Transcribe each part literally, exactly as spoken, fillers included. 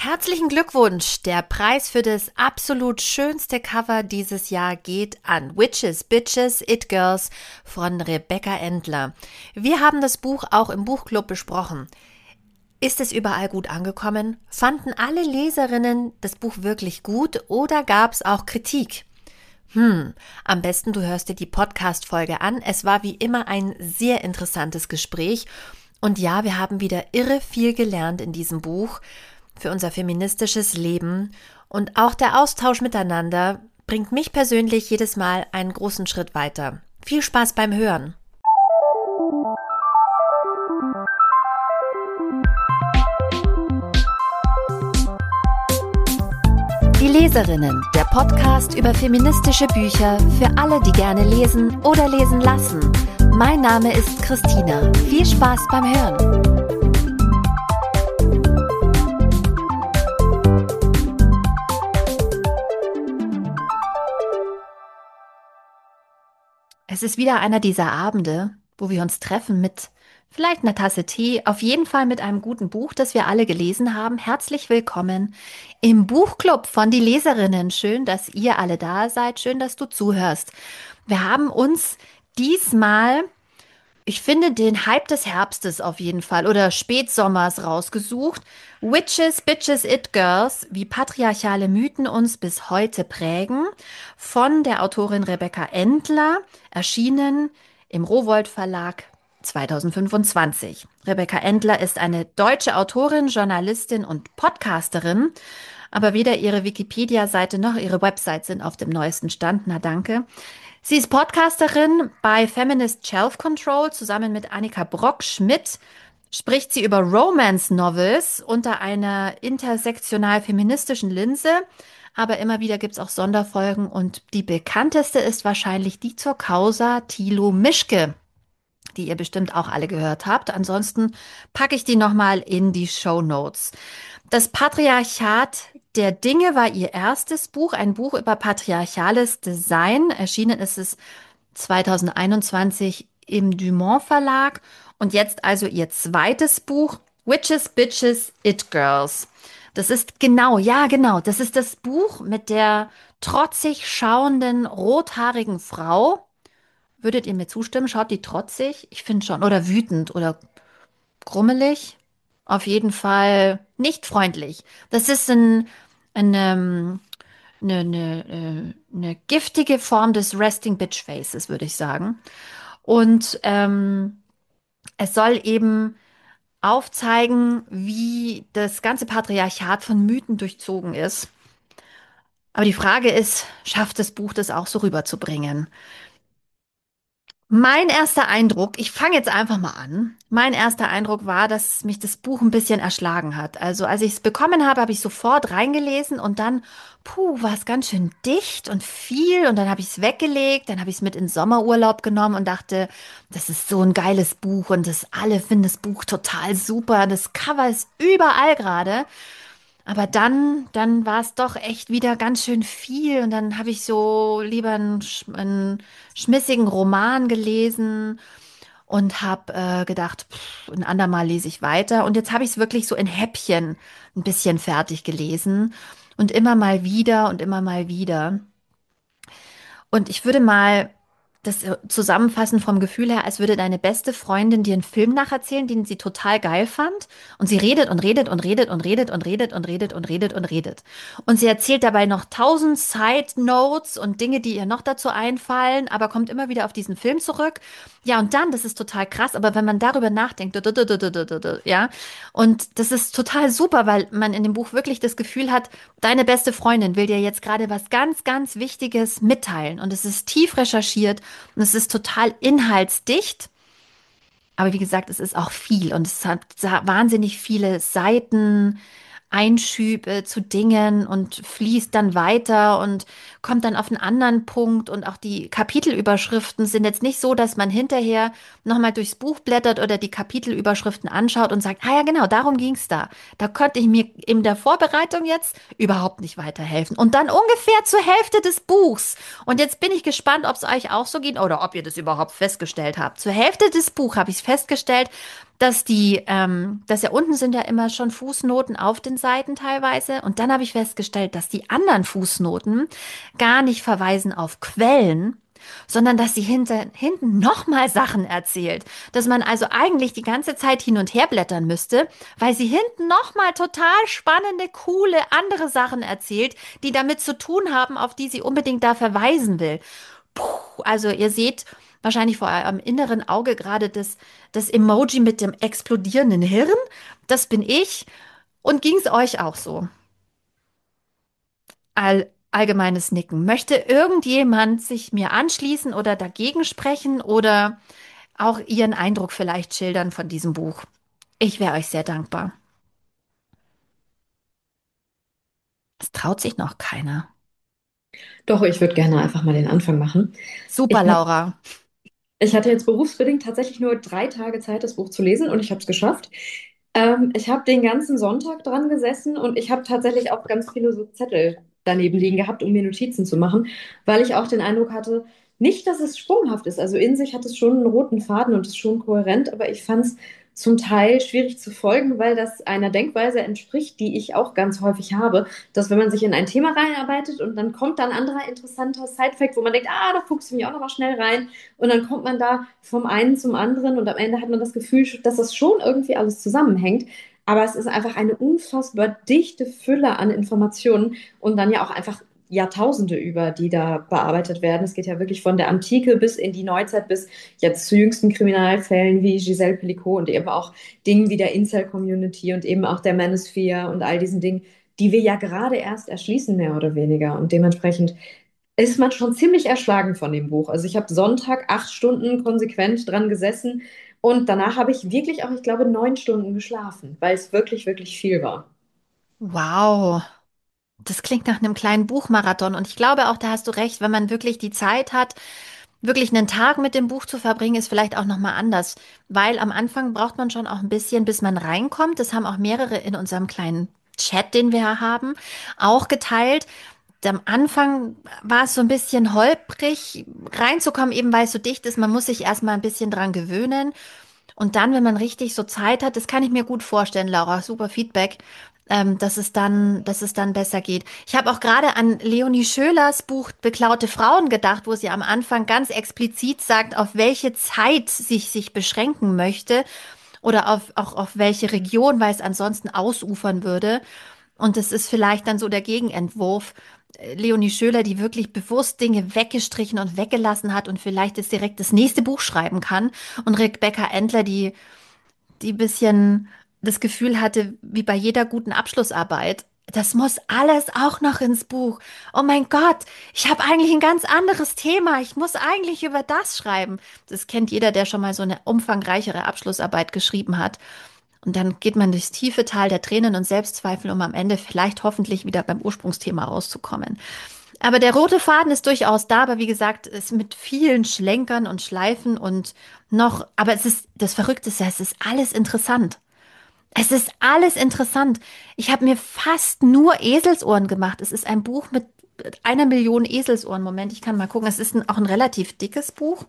Herzlichen Glückwunsch! Der Preis für das absolut schönste Cover dieses Jahr geht an Witches, Bitches, It Girls von Rebecca Endler. Wir haben das Buch auch im Buchclub besprochen. Ist es überall gut angekommen? Fanden alle Leserinnen das Buch wirklich gut oder gab es auch Kritik? Hm, am besten du hörst dir die Podcast-Folge an. Es war wie immer ein sehr interessantes Gespräch. Und ja, wir haben wieder irre viel gelernt in diesem Buch für unser feministisches Leben. Und auch der Austausch miteinander bringt mich persönlich jedes Mal einen großen Schritt weiter. Viel Spaß beim Hören! Die Leserinnen, der Podcast über feministische Bücher für alle, die gerne lesen oder lesen lassen. Mein Name ist Christina. Viel Spaß beim Hören. Es ist wieder einer dieser Abende, wo wir uns treffen mit vielleicht einer Tasse Tee, auf jeden Fall mit einem guten Buch, das wir alle gelesen haben. Herzlich willkommen im Buchclub von die Leserinnen. Schön, dass ihr alle da seid. Schön, dass du zuhörst. Wir haben uns diesmal, ich finde, den Hype des Herbstes auf jeden Fall oder Spätsommers rausgesucht. Witches, Bitches, It Girls, wie patriarchale Mythen uns bis heute prägen, von der Autorin Rebecca Endler, erschienen im Rowohlt Verlag zweitausendfünfundzwanzig. Rebecca Endler ist eine deutsche Autorin, Journalistin und Podcasterin, aber weder ihre Wikipedia-Seite noch ihre Website sind auf dem neuesten Stand. Na danke. Sie ist Podcasterin bei Feminist Shelf Control. Zusammen mit Annika Brock-Schmidt spricht sie über Romance-Novels unter einer intersektional-feministischen Linse. Aber immer wieder gibt es auch Sonderfolgen und die bekannteste ist wahrscheinlich die zur Causa Thilo Mischke, die ihr bestimmt auch alle gehört habt. Ansonsten packe ich die nochmal in die Shownotes. Das Patriarchat der Dinge war ihr erstes Buch, ein Buch über patriarchales Design. Erschienen ist es zweitausendeinundzwanzig im Dumont Verlag und jetzt also ihr zweites Buch, Witches, Bitches, It Girls. Das ist genau, ja genau, das ist das Buch mit der trotzig schauenden, rothaarigen Frau. Würdet ihr mir zustimmen? Schaut die trotzig? Ich finde schon. Oder wütend oder grummelig? Auf jeden Fall nicht freundlich. Das ist ein, eine, eine, eine, eine giftige Form des Resting Bitch Faces, würde ich sagen. Und ähm, es soll eben aufzeigen, wie das ganze Patriarchat von Mythen durchzogen ist. Aber die Frage ist, schafft das Buch das auch so rüberzubringen? Mein erster Eindruck, ich fange jetzt einfach mal an. Mein erster Eindruck war, dass mich das Buch ein bisschen erschlagen hat. Also als ich es bekommen habe, habe ich sofort reingelesen und dann, puh, war es ganz schön dicht und viel und dann habe ich es weggelegt, dann habe ich es mit in den Sommerurlaub genommen und dachte, das ist so ein geiles Buch und das alle finden das Buch total super. Das Cover ist überall gerade. Aber dann, dann war es doch echt wieder ganz schön viel und dann habe ich so lieber einen, sch- einen schmissigen Roman gelesen und habe äh, gedacht, pff, ein andermal lese ich weiter. Und jetzt habe ich es wirklich so in Häppchen ein bisschen fertig gelesen und immer mal wieder und immer mal wieder. Und ich würde mal das äh, zusammenfassen vom Gefühl her, als würde deine beste Freundin dir einen Film nacherzählen, den sie total geil fand. Und sie redet und redet und redet und redet und redet und redet und redet und redet. Und sie erzählt dabei noch tausend Side Notes und Dinge, die ihr noch dazu einfallen, aber kommt immer wieder auf diesen Film zurück. Ja, und dann, das ist total krass, aber wenn man darüber nachdenkt, ja, und das ist total super, weil man in dem Buch wirklich das Gefühl hat, deine beste Freundin will dir jetzt gerade was ganz, ganz Wichtiges mitteilen. Und es ist tief recherchiert und es ist total inhaltsdicht. Aber wie gesagt, es ist auch viel und es hat wahnsinnig viele Seiten, Einschübe zu Dingen und fließt dann weiter und kommt dann auf einen anderen Punkt. Und auch die Kapitelüberschriften sind jetzt nicht so, dass man hinterher nochmal durchs Buch blättert oder die Kapitelüberschriften anschaut und sagt, ah ja, genau, darum ging's da. Da konnte ich mir in der Vorbereitung jetzt überhaupt nicht weiterhelfen. Und dann ungefähr zur Hälfte des Buchs. Und jetzt bin ich gespannt, ob es euch auch so geht oder ob ihr das überhaupt festgestellt habt. Zur Hälfte des Buchs habe ich festgestellt, dass die, ähm, dass ja unten sind ja immer schon Fußnoten auf den Seiten teilweise. Und dann habe ich festgestellt, dass die anderen Fußnoten gar nicht verweisen auf Quellen, sondern dass sie hinter, hinten nochmal Sachen erzählt. Dass man also eigentlich die ganze Zeit hin und her blättern müsste, weil sie hinten nochmal total spannende, coole andere Sachen erzählt, die damit zu tun haben, auf die sie unbedingt da verweisen will. Puh, also ihr seht wahrscheinlich vor eurem inneren Auge gerade das, das Emoji mit dem explodierenden Hirn. Das bin ich. Und ging es euch auch so? All, allgemeines Nicken. Möchte irgendjemand sich mir anschließen oder dagegen sprechen oder auch ihren Eindruck vielleicht schildern von diesem Buch? Ich wäre euch sehr dankbar. Es traut sich noch keiner. Doch, ich würde gerne einfach mal den Anfang machen. Super, Ich hab, Laura. ich hatte jetzt berufsbedingt tatsächlich nur drei Tage Zeit, das Buch zu lesen und ich habe es geschafft. Ähm, ich habe den ganzen Sonntag dran gesessen und ich habe tatsächlich auch ganz viele so Zettel daneben liegen gehabt, um mir Notizen zu machen, weil ich auch den Eindruck hatte, nicht, dass es sprunghaft ist. Also in sich hat es schon einen roten Faden und ist schon kohärent, aber ich fand es zum Teil schwierig zu folgen, weil das einer Denkweise entspricht, die ich auch ganz häufig habe, dass wenn man sich in ein Thema reinarbeitet und dann kommt dann ein anderer interessanter Sidefact, wo man denkt, ah, da fuchse ich mich auch noch mal schnell rein und dann kommt man da vom einen zum anderen und am Ende hat man das Gefühl, dass das schon irgendwie alles zusammenhängt. Aber es ist einfach eine unfassbar dichte Fülle an Informationen und dann ja auch einfach Jahrtausende über, die da bearbeitet werden. Es geht ja wirklich von der Antike bis in die Neuzeit, bis jetzt zu jüngsten Kriminalfällen wie Giselle Pelicot und eben auch Dingen wie der Incel-Community und eben auch der Manosphere und all diesen Dingen, die wir ja gerade erst erschließen, mehr oder weniger. Und dementsprechend ist man schon ziemlich erschlagen von dem Buch. Also ich habe Sonntag acht Stunden konsequent dran gesessen und danach habe ich wirklich auch, ich glaube, neun Stunden geschlafen, weil es wirklich, wirklich viel war. Wow. Das klingt nach einem kleinen Buchmarathon. Und ich glaube auch, da hast du recht, wenn man wirklich die Zeit hat, wirklich einen Tag mit dem Buch zu verbringen, ist vielleicht auch nochmal anders. Weil am Anfang braucht man schon auch ein bisschen, bis man reinkommt. Das haben auch mehrere in unserem kleinen Chat, den wir haben, auch geteilt. Am Anfang war es so ein bisschen holprig, reinzukommen, eben weil es so dicht ist. Man muss sich erstmal ein bisschen dran gewöhnen. Und dann, wenn man richtig so Zeit hat, das kann ich mir gut vorstellen, Laura, super Feedback, ähm, dass es dann, dass es dann besser geht. Ich habe auch gerade an Leonie Schölers Buch Beklaute Frauen gedacht, wo sie am Anfang ganz explizit sagt, auf welche Zeit sich sich beschränken möchte oder auf, auch auf welche Region, weil es ansonsten ausufern würde. Und das ist vielleicht dann so der Gegenentwurf. äh, Leonie Schöler, die wirklich bewusst Dinge weggestrichen und weggelassen hat und vielleicht jetzt direkt das nächste Buch schreiben kann. Und Rebecca Endler, die, die ein bisschen das Gefühl hatte, wie bei jeder guten Abschlussarbeit, das muss alles auch noch ins Buch. Oh mein Gott, ich habe eigentlich ein ganz anderes Thema. Ich muss eigentlich über das schreiben. Das kennt jeder, der schon mal so eine umfangreichere Abschlussarbeit geschrieben hat. Und dann geht man durchs tiefe Tal der Tränen und Selbstzweifel, um am Ende vielleicht hoffentlich wieder beim Ursprungsthema rauszukommen. Aber der rote Faden ist durchaus da, aber wie gesagt, es ist mit vielen Schlenkern und Schleifen und noch, aber es ist, das Verrückte ist ja, es ist alles interessant. Es ist alles interessant. Ich habe mir fast nur Eselsohren gemacht. Es ist ein Buch mit einer Million Eselsohren. Moment, ich kann mal gucken. Es ist ein, auch ein relativ dickes Buch.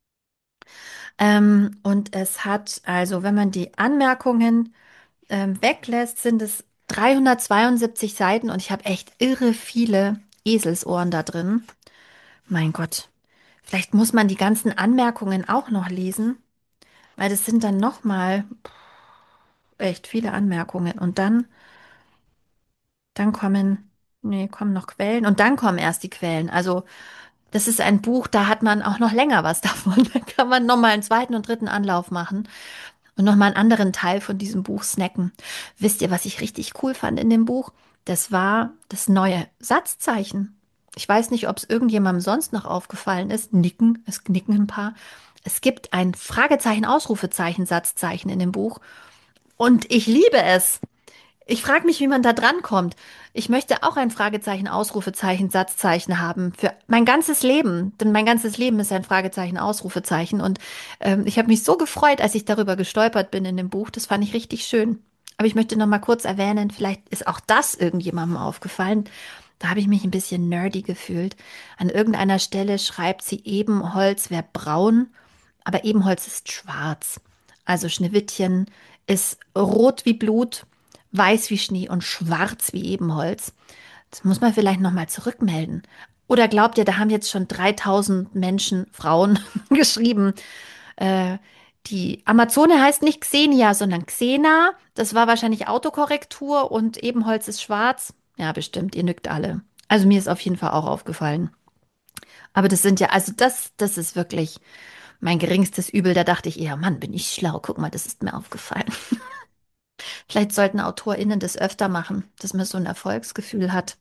Ähm, und es hat, also wenn man die Anmerkungen ähm, weglässt, sind es dreihundertzweiundsiebzig Seiten und ich habe echt irre viele Eselsohren da drin. Mein Gott, vielleicht muss man die ganzen Anmerkungen auch noch lesen, weil das sind dann noch mal echt viele Anmerkungen und dann, dann kommen, nee, kommen noch Quellen und dann kommen erst die Quellen. Also das ist ein Buch, da hat man auch noch länger was davon. Da kann man noch mal einen zweiten und dritten Anlauf machen. Und nochmal einen anderen Teil von diesem Buch snacken. Wisst ihr, was ich richtig cool fand in dem Buch? Das war das neue Satzzeichen. Ich weiß nicht, ob es irgendjemandem sonst noch aufgefallen ist. Nicken, es knicken ein paar. Es gibt ein Fragezeichen, Ausrufezeichen, Satzzeichen in dem Buch. Und ich liebe es. Ich frage mich, wie man da dran kommt. Ich möchte auch ein Fragezeichen, Ausrufezeichen, Satzzeichen haben für mein ganzes Leben. Denn mein ganzes Leben ist ein Fragezeichen, Ausrufezeichen. Und ähm, ich habe mich so gefreut, als ich darüber gestolpert bin in dem Buch. Das fand ich richtig schön. Aber ich möchte noch mal kurz erwähnen, vielleicht ist auch das irgendjemandem aufgefallen. Da habe ich mich ein bisschen nerdy gefühlt. An irgendeiner Stelle schreibt sie, Ebenholz wäre braun, aber Ebenholz ist schwarz. Also Schneewittchen ist rot wie Blut, weiß wie Schnee und schwarz wie Ebenholz. Das muss man vielleicht nochmal zurückmelden. Oder glaubt ihr, da haben jetzt schon dreitausend Menschen, Frauen geschrieben, äh, die Amazone heißt nicht Xenia, sondern Xena. Das war wahrscheinlich Autokorrektur und Ebenholz ist schwarz. Ja, bestimmt, ihr nückt alle. Also mir ist auf jeden Fall auch aufgefallen. Aber das sind ja, also das, das ist wirklich mein geringstes Übel. Da dachte ich eher, Mann, bin ich schlau. Guck mal, das ist mir aufgefallen. Vielleicht sollten AutorInnen das öfter machen, dass man so ein Erfolgsgefühl hat.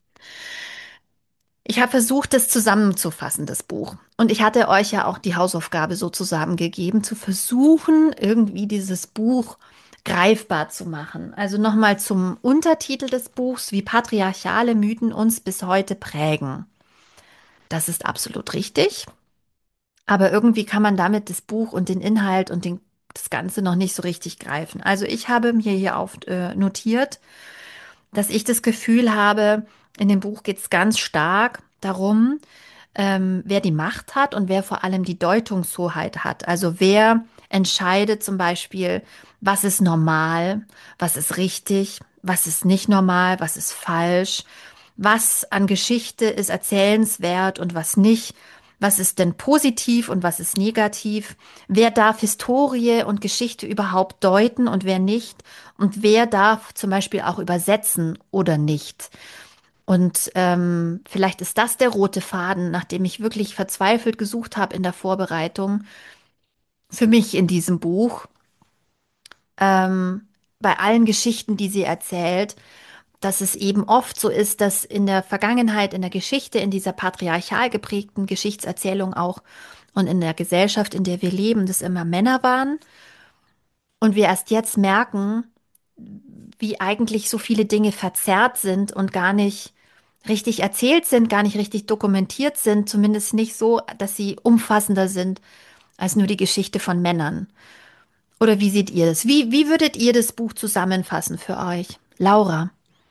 Ich habe versucht, das zusammenzufassen, das Buch. Und ich hatte euch ja auch die Hausaufgabe sozusagen gegeben, zu versuchen, irgendwie dieses Buch greifbar zu machen. Also nochmal zum Untertitel des Buchs, wie patriarchale Mythen uns bis heute prägen. Das ist absolut richtig. Aber irgendwie kann man damit das Buch und den Inhalt und den, das Ganze noch nicht so richtig greifen. Also ich habe mir hier auf, äh, notiert, dass ich das Gefühl habe, in dem Buch geht es ganz stark darum, ähm, wer die Macht hat und wer vor allem die Deutungshoheit hat. Also wer entscheidet zum Beispiel, was ist normal, was ist richtig, was ist nicht normal, was ist falsch, was an Geschichte ist erzählenswert und was nicht. Was ist denn positiv und was ist negativ? Wer darf Historie und Geschichte überhaupt deuten und wer nicht? Und wer darf zum Beispiel auch übersetzen oder nicht? Und ähm, vielleicht ist das der rote Faden, nachdem ich wirklich verzweifelt gesucht habe in der Vorbereitung für mich in diesem Buch, ähm, bei allen Geschichten, die sie erzählt, dass es eben oft so ist, dass in der Vergangenheit, in der Geschichte, in dieser patriarchal geprägten Geschichtserzählung auch und in der Gesellschaft, in der wir leben, das immer Männer waren und wir erst jetzt merken, wie eigentlich so viele Dinge verzerrt sind und gar nicht richtig erzählt sind, gar nicht richtig dokumentiert sind, zumindest nicht so, dass sie umfassender sind als nur die Geschichte von Männern. Oder wie seht ihr das? Wie, wie würdet ihr das Buch zusammenfassen für euch? Laura.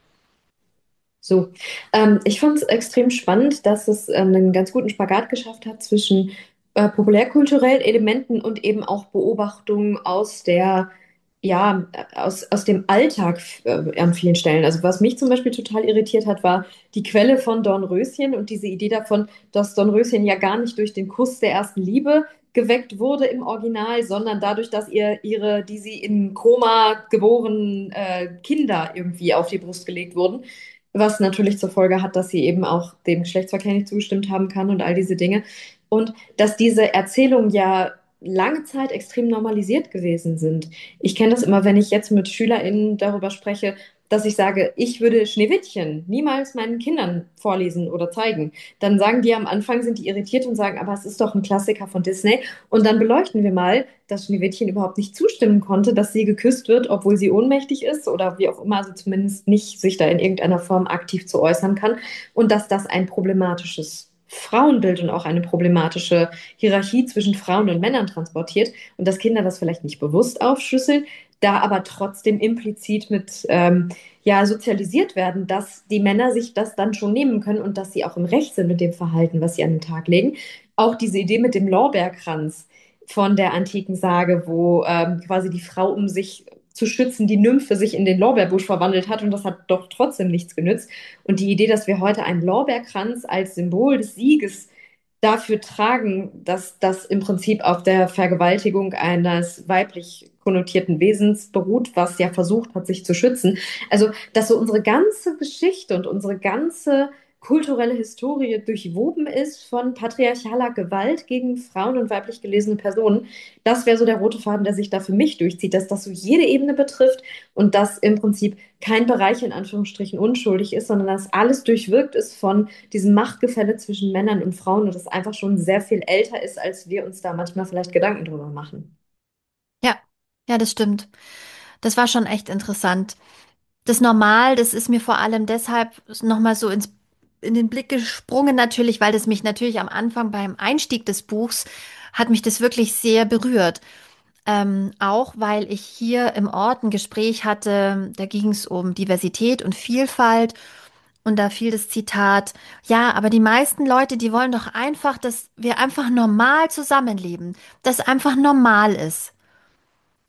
So, ähm, ich fand es extrem spannend, dass es ähm, einen ganz guten Spagat geschafft hat zwischen äh, populärkulturellen Elementen und eben auch Beobachtungen aus der, ja, äh, aus, aus dem Alltag äh, an vielen Stellen. Also was mich zum Beispiel total irritiert hat, war die Quelle von Dornröschen und diese Idee davon, dass Dornröschen ja gar nicht durch den Kuss der ersten Liebe geweckt wurde im Original, sondern dadurch, dass ihr ihre, die sie im Koma geborenen äh, Kinder irgendwie auf die Brust gelegt wurden, was natürlich zur Folge hat, dass sie eben auch dem Geschlechtsverkehr nicht zugestimmt haben kann und all diese Dinge. Und dass diese Erzählungen ja lange Zeit extrem normalisiert gewesen sind. Ich kenne das immer, wenn ich jetzt mit SchülerInnen darüber spreche, dass ich sage, ich würde Schneewittchen niemals meinen Kindern vorlesen oder zeigen. Dann sagen die am Anfang, sind die irritiert und sagen, aber es ist doch ein Klassiker von Disney. Und dann beleuchten wir mal, dass Schneewittchen überhaupt nicht zustimmen konnte, dass sie geküsst wird, obwohl sie ohnmächtig ist oder wie auch immer, also zumindest nicht sich da in irgendeiner Form aktiv zu äußern kann. Und dass das ein problematisches Frauenbild und auch eine problematische Hierarchie zwischen Frauen und Männern transportiert und dass Kinder das vielleicht nicht bewusst aufschlüsseln, da aber trotzdem implizit mit ähm, ja, sozialisiert werden, dass die Männer sich das dann schon nehmen können und dass sie auch im Recht sind mit dem Verhalten, was sie an den Tag legen. Auch diese Idee mit dem Lorbeerkranz von der antiken Sage, wo ähm, quasi die Frau, um sich zu schützen, die Nymphe sich in den Lorbeerbusch verwandelt hat und das hat doch trotzdem nichts genützt. Und die Idee, dass wir heute einen Lorbeerkranz als Symbol des Sieges dafür tragen, dass das im Prinzip auf der Vergewaltigung eines weiblich konnotierten Wesens beruht, was ja versucht hat, sich zu schützen. Also, dass so unsere ganze Geschichte und unsere ganze kulturelle Historie durchwoben ist von patriarchaler Gewalt gegen Frauen und weiblich gelesene Personen. Das wäre so der rote Faden, der sich da für mich durchzieht, dass das so jede Ebene betrifft und dass im Prinzip kein Bereich in Anführungsstrichen unschuldig ist, sondern dass alles durchwirkt ist von diesem Machtgefälle zwischen Männern und Frauen und das einfach schon sehr viel älter ist, als wir uns da manchmal vielleicht Gedanken drüber machen. Ja, ja, das stimmt. Das war schon echt interessant. Das Normal, das ist mir vor allem deshalb nochmal so ins, in den Blick gesprungen, natürlich, weil das mich natürlich am Anfang beim Einstieg des Buchs hat mich das wirklich sehr berührt. Ähm, auch weil ich hier im Ort ein Gespräch hatte, da ging es um Diversität und Vielfalt und da fiel das Zitat, ja, aber die meisten Leute, die wollen doch einfach, dass wir einfach normal zusammenleben, dass einfach normal ist.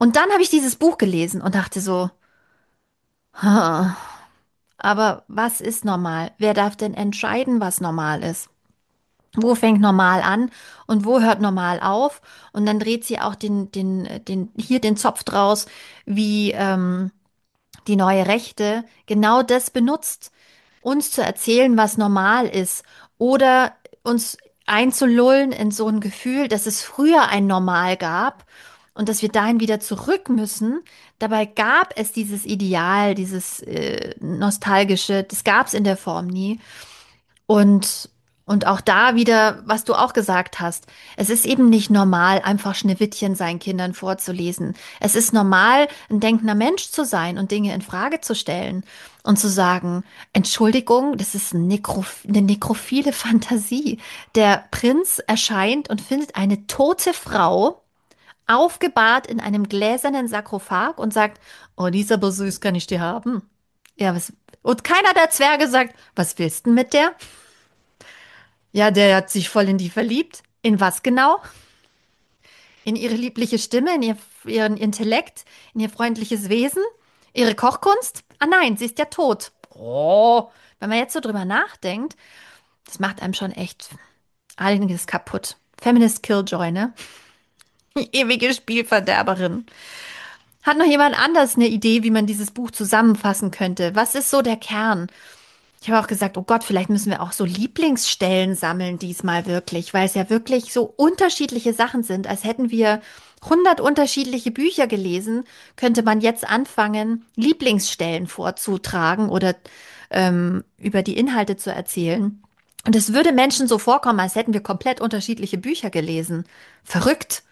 Und dann habe ich dieses Buch gelesen und dachte so, "Hm, aber was ist normal? Wer darf denn entscheiden, was normal ist? Wo fängt normal an und wo hört normal auf?" Und dann dreht sie auch den, den, den, hier den Zopf draus, wie ähm, die neue Rechte genau das benutzt, uns zu erzählen, was normal ist oder uns einzulullen in so ein Gefühl, dass es früher ein Normal gab und dass wir dahin wieder zurück müssen. Dabei gab es dieses Ideal, dieses äh, nostalgische, das gab es in der Form nie. Und, und auch da wieder, was du auch gesagt hast, es ist eben nicht normal, einfach Schneewittchen seinen Kindern vorzulesen. Es ist normal, ein denkender Mensch zu sein und Dinge in Frage zu stellen und zu sagen, Entschuldigung, das ist ein Nekro eine nekrophile Fantasie. Der Prinz erscheint und findet eine tote Frau, aufgebahrt in einem gläsernen Sarkophag und sagt, oh, die ist aber süß, kann ich die haben? Ja, was? Und keiner der Zwerge sagt, was willst du denn mit der? Ja, der hat sich voll in die verliebt. In was genau? In ihre liebliche Stimme, in ihr, ihren Intellekt, in ihr freundliches Wesen, ihre Kochkunst? Ah nein, sie ist ja tot. Oh, wenn man jetzt so drüber nachdenkt, das macht einem schon echt einiges kaputt. Feminist Killjoy, ne? Die ewige Spielverderberin. Hat noch jemand anders eine Idee, wie man dieses Buch zusammenfassen könnte? Was ist so der Kern? Ich habe auch gesagt, oh Gott, vielleicht müssen wir auch so Lieblingsstellen sammeln diesmal wirklich, weil es ja wirklich so unterschiedliche Sachen sind. Als hätten wir hundert unterschiedliche Bücher gelesen, könnte man jetzt anfangen, Lieblingsstellen vorzutragen oder ähm, über die Inhalte zu erzählen. Und es würde Menschen so vorkommen, als hätten wir komplett unterschiedliche Bücher gelesen. Verrückt.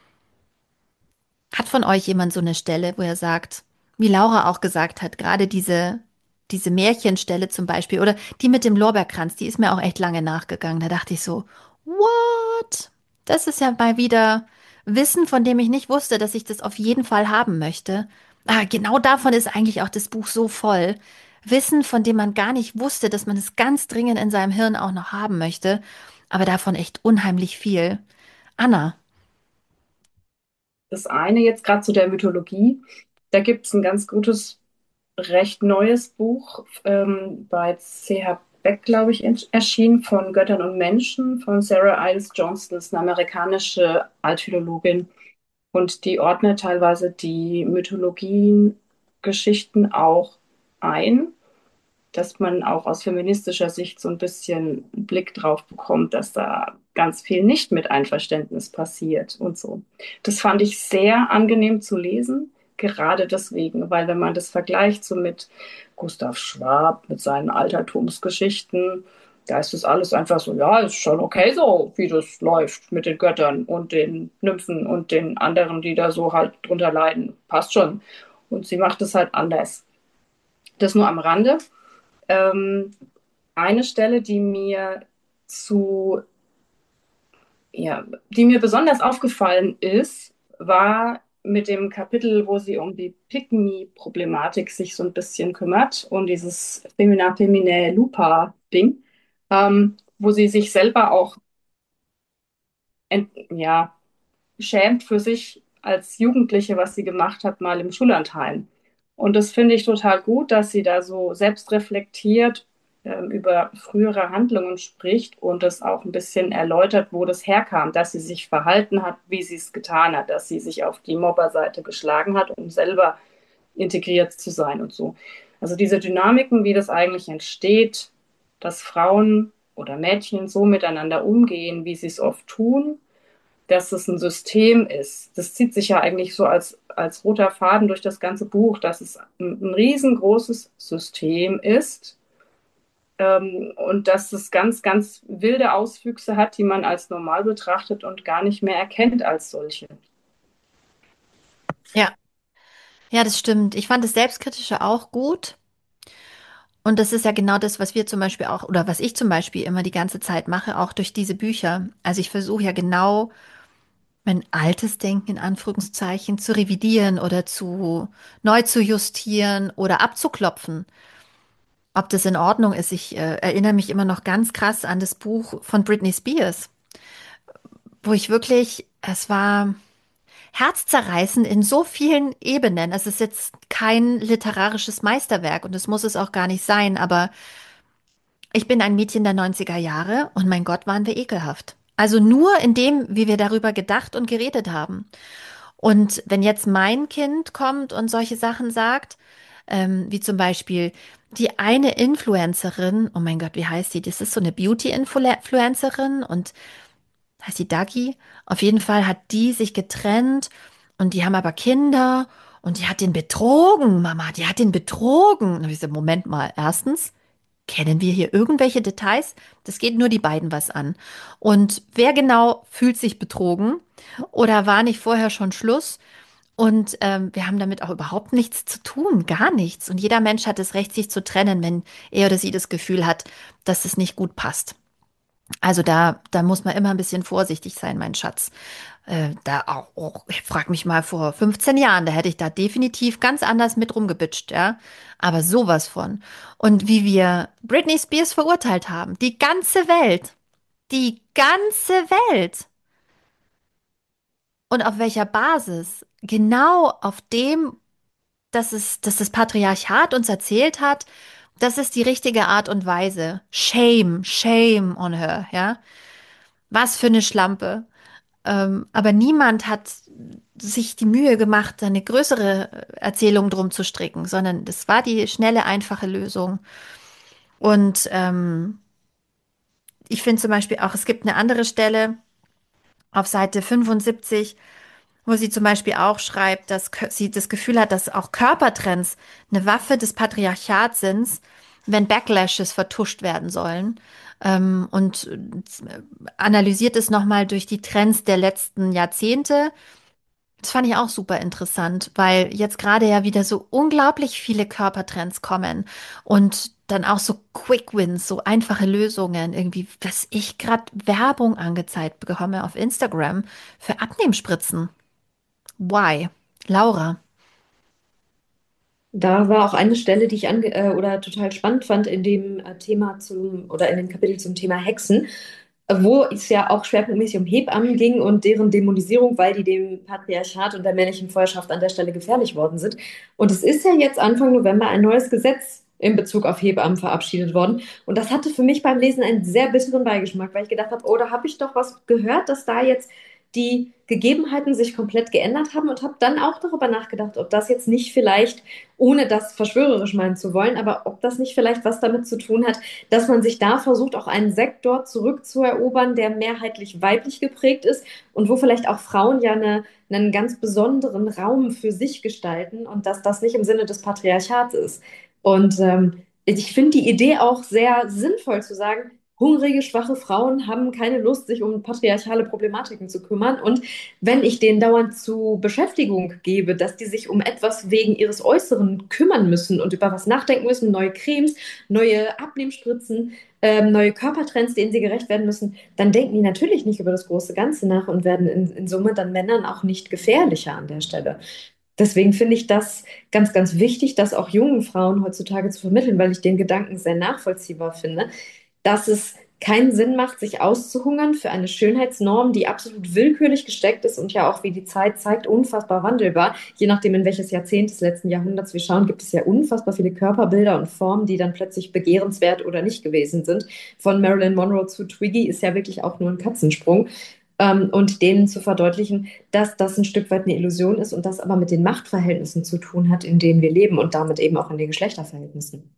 Hat von euch jemand so eine Stelle, wo er sagt, wie Laura auch gesagt hat, gerade diese, diese Märchenstelle zum Beispiel oder die mit dem Lorbeerkranz, die ist mir auch echt lange nachgegangen. Da dachte ich so, what? Das ist ja mal wieder Wissen, von dem ich nicht wusste, dass ich das auf jeden Fall haben möchte. Ah, genau davon ist eigentlich auch das Buch so voll. Wissen, von dem man gar nicht wusste, dass man es ganz dringend in seinem Hirn auch noch haben möchte, aber davon echt unheimlich viel. Anna, Das eine jetzt gerade zu der Mythologie. Da gibt es ein ganz gutes, recht neues Buch ähm, bei C H. Beck, glaube ich, in- erschienen von Göttern und Menschen von Sarah Iles Johnston. Das ist eine amerikanische Altphilologin und die ordnet teilweise die Mythologien, Geschichten auch ein, dass man auch aus feministischer Sicht so ein bisschen einen Blick drauf bekommt, dass da ganz viel nicht mit Einverständnis passiert und so. Das fand ich sehr angenehm zu lesen, gerade deswegen, weil wenn man das vergleicht so mit Gustav Schwab, mit seinen Altertumsgeschichten, da ist das alles einfach so, ja, ist schon okay so, wie das läuft mit den Göttern und den Nymphen und den anderen, die da so halt drunter leiden. Passt schon. Und sie macht es halt anders. Das nur am Rande. Ähm, eine Stelle, die mir zu, ja, die mir besonders aufgefallen ist, war mit dem Kapitel, wo sie um die Pick-me-Problematik sich so ein bisschen kümmert und dieses Femina Feminae Lupa-Ding, ähm, wo sie sich selber auch ent, ja, schämt für sich als Jugendliche, was sie gemacht hat, mal im Schullandheim. Und das finde ich total gut, dass sie da so selbstreflektiert ähm, über frühere Handlungen spricht und das auch ein bisschen erläutert, wo das herkam, dass sie sich verhalten hat, wie sie es getan hat, dass sie sich auf die Mobberseite geschlagen hat, um selber integriert zu sein und so. Also diese Dynamiken, wie das eigentlich entsteht, dass Frauen oder Mädchen so miteinander umgehen, wie sie es oft tun, dass es ein System ist. Das zieht sich ja eigentlich so als, als roter Faden durch das ganze Buch, dass es ein, ein riesengroßes System ist ähm, und dass es ganz, ganz wilde Auswüchse hat, die man als normal betrachtet und gar nicht mehr erkennt als solche. ja. Ja, das stimmt. Ich fand das Selbstkritische auch gut. Und das ist ja genau das, was wir zum Beispiel auch, oder was ich zum Beispiel immer die ganze Zeit mache, auch durch diese Bücher. Also ich versuche ja genau mein altes Denken in Anführungszeichen zu revidieren oder zu neu zu justieren oder abzuklopfen, ob das in Ordnung ist. Ich äh, erinnere mich immer noch ganz krass an das Buch von Britney Spears, wo ich wirklich, es war herzzerreißend in so vielen Ebenen. Es ist jetzt kein literarisches Meisterwerk und es muss es auch gar nicht sein, aber ich bin ein Mädchen der neunziger Jahre und mein Gott, waren wir ekelhaft. Also nur in dem, wie wir darüber gedacht und geredet haben. Und wenn jetzt mein Kind kommt und solche Sachen sagt, ähm, wie zum Beispiel die eine Influencerin, oh mein Gott, wie heißt die? Das ist so eine Beauty-Influencerin und heißt die Dagi? Auf jeden Fall hat die sich getrennt und die haben aber Kinder und die hat den betrogen, Mama, die hat den betrogen. Und dann hab ich so, Moment mal, erstens, kennen wir hier irgendwelche Details? Das geht nur die beiden was an. Und wer genau fühlt sich betrogen oder war nicht vorher schon Schluss? Und ähm, wir haben damit auch überhaupt nichts zu tun, gar nichts. Und jeder Mensch hat das Recht, sich zu trennen, wenn er oder sie das Gefühl hat, dass es nicht gut passt. Also da, da muss man immer ein bisschen vorsichtig sein, mein Schatz. Äh, da auch, auch, ich frag mich mal vor fünfzehn Jahren, da hätte ich da definitiv ganz anders mit rumgebitscht, ja. Aber sowas von. Und wie wir Britney Spears verurteilt haben, die ganze Welt, die ganze Welt. Und auf welcher Basis? Genau auf dem, dass es, dass das Patriarchat uns erzählt hat, das ist die richtige Art und Weise. Shame, shame on her, ja. Was für eine Schlampe. Ähm, aber niemand hat sich die Mühe gemacht, eine größere Erzählung drum zu stricken, sondern das war die schnelle, einfache Lösung. Und ähm, ich finde zum Beispiel auch, es gibt eine andere Stelle auf Seite fünfundsiebzig, wo sie zum Beispiel auch schreibt, dass Kö- sie das Gefühl hat, dass auch Körpertrends eine Waffe des Patriarchats sind, wenn Backlashes vertuscht werden sollen. Ähm, und äh, analysiert es nochmal durch die Trends der letzten Jahrzehnte. Das fand ich auch super interessant, weil jetzt gerade ja wieder so unglaublich viele Körpertrends kommen und dann auch so Quick Wins, so einfache Lösungen, irgendwie, was ich gerade Werbung angezeigt bekomme auf Instagram für Abnehmspritzen. Why? Laura. Da war auch eine Stelle, die ich ange äh, oder total spannend fand in dem äh, Thema zum oder in dem Kapitel zum Thema Hexen, äh, wo es ja auch schwerpunktmäßig um Hebammen ging und deren Dämonisierung, weil die dem Patriarchat und der männlichen Vorherrschaft an der Stelle gefährlich worden sind. Und es ist ja jetzt Anfang November ein neues Gesetz in Bezug auf Hebammen verabschiedet worden. Und das hatte für mich beim Lesen einen sehr bitteren Beigeschmack, weil ich gedacht habe, oh, da habe ich doch was gehört, dass da jetzt die Gegebenheiten sich komplett geändert haben und habe dann auch darüber nachgedacht, ob das jetzt nicht vielleicht, ohne das verschwörerisch meinen zu wollen, aber ob das nicht vielleicht was damit zu tun hat, dass man sich da versucht, auch einen Sektor zurückzuerobern, der mehrheitlich weiblich geprägt ist und wo vielleicht auch Frauen ja eine, einen ganz besonderen Raum für sich gestalten und dass das nicht im Sinne des Patriarchats ist. Und ähm, ich finde die Idee auch sehr sinnvoll zu sagen, hungrige, schwache Frauen haben keine Lust, sich um patriarchale Problematiken zu kümmern. Und wenn ich denen dauernd zu Beschäftigung gebe, dass die sich um etwas wegen ihres Äußeren kümmern müssen und über was nachdenken müssen, neue Cremes, neue Abnehmspritzen, ähm, neue Körpertrends, denen sie gerecht werden müssen, dann denken die natürlich nicht über das große Ganze nach und werden in, in Summe dann Männern auch nicht gefährlicher an der Stelle. Deswegen finde ich das ganz, ganz wichtig, das auch jungen Frauen heutzutage zu vermitteln, weil ich den Gedanken sehr nachvollziehbar finde, dass es keinen Sinn macht, sich auszuhungern für eine Schönheitsnorm, die absolut willkürlich gesteckt ist und ja auch, wie die Zeit zeigt, unfassbar wandelbar. Je nachdem, in welches Jahrzehnt des letzten Jahrhunderts wir schauen, gibt es ja unfassbar viele Körperbilder und Formen, die dann plötzlich begehrenswert oder nicht gewesen sind. Von Marilyn Monroe zu Twiggy ist ja wirklich auch nur ein Katzensprung. Ähm, und denen zu verdeutlichen, dass das ein Stück weit eine Illusion ist und das aber mit den Machtverhältnissen zu tun hat, in denen wir leben und damit eben auch in den Geschlechterverhältnissen.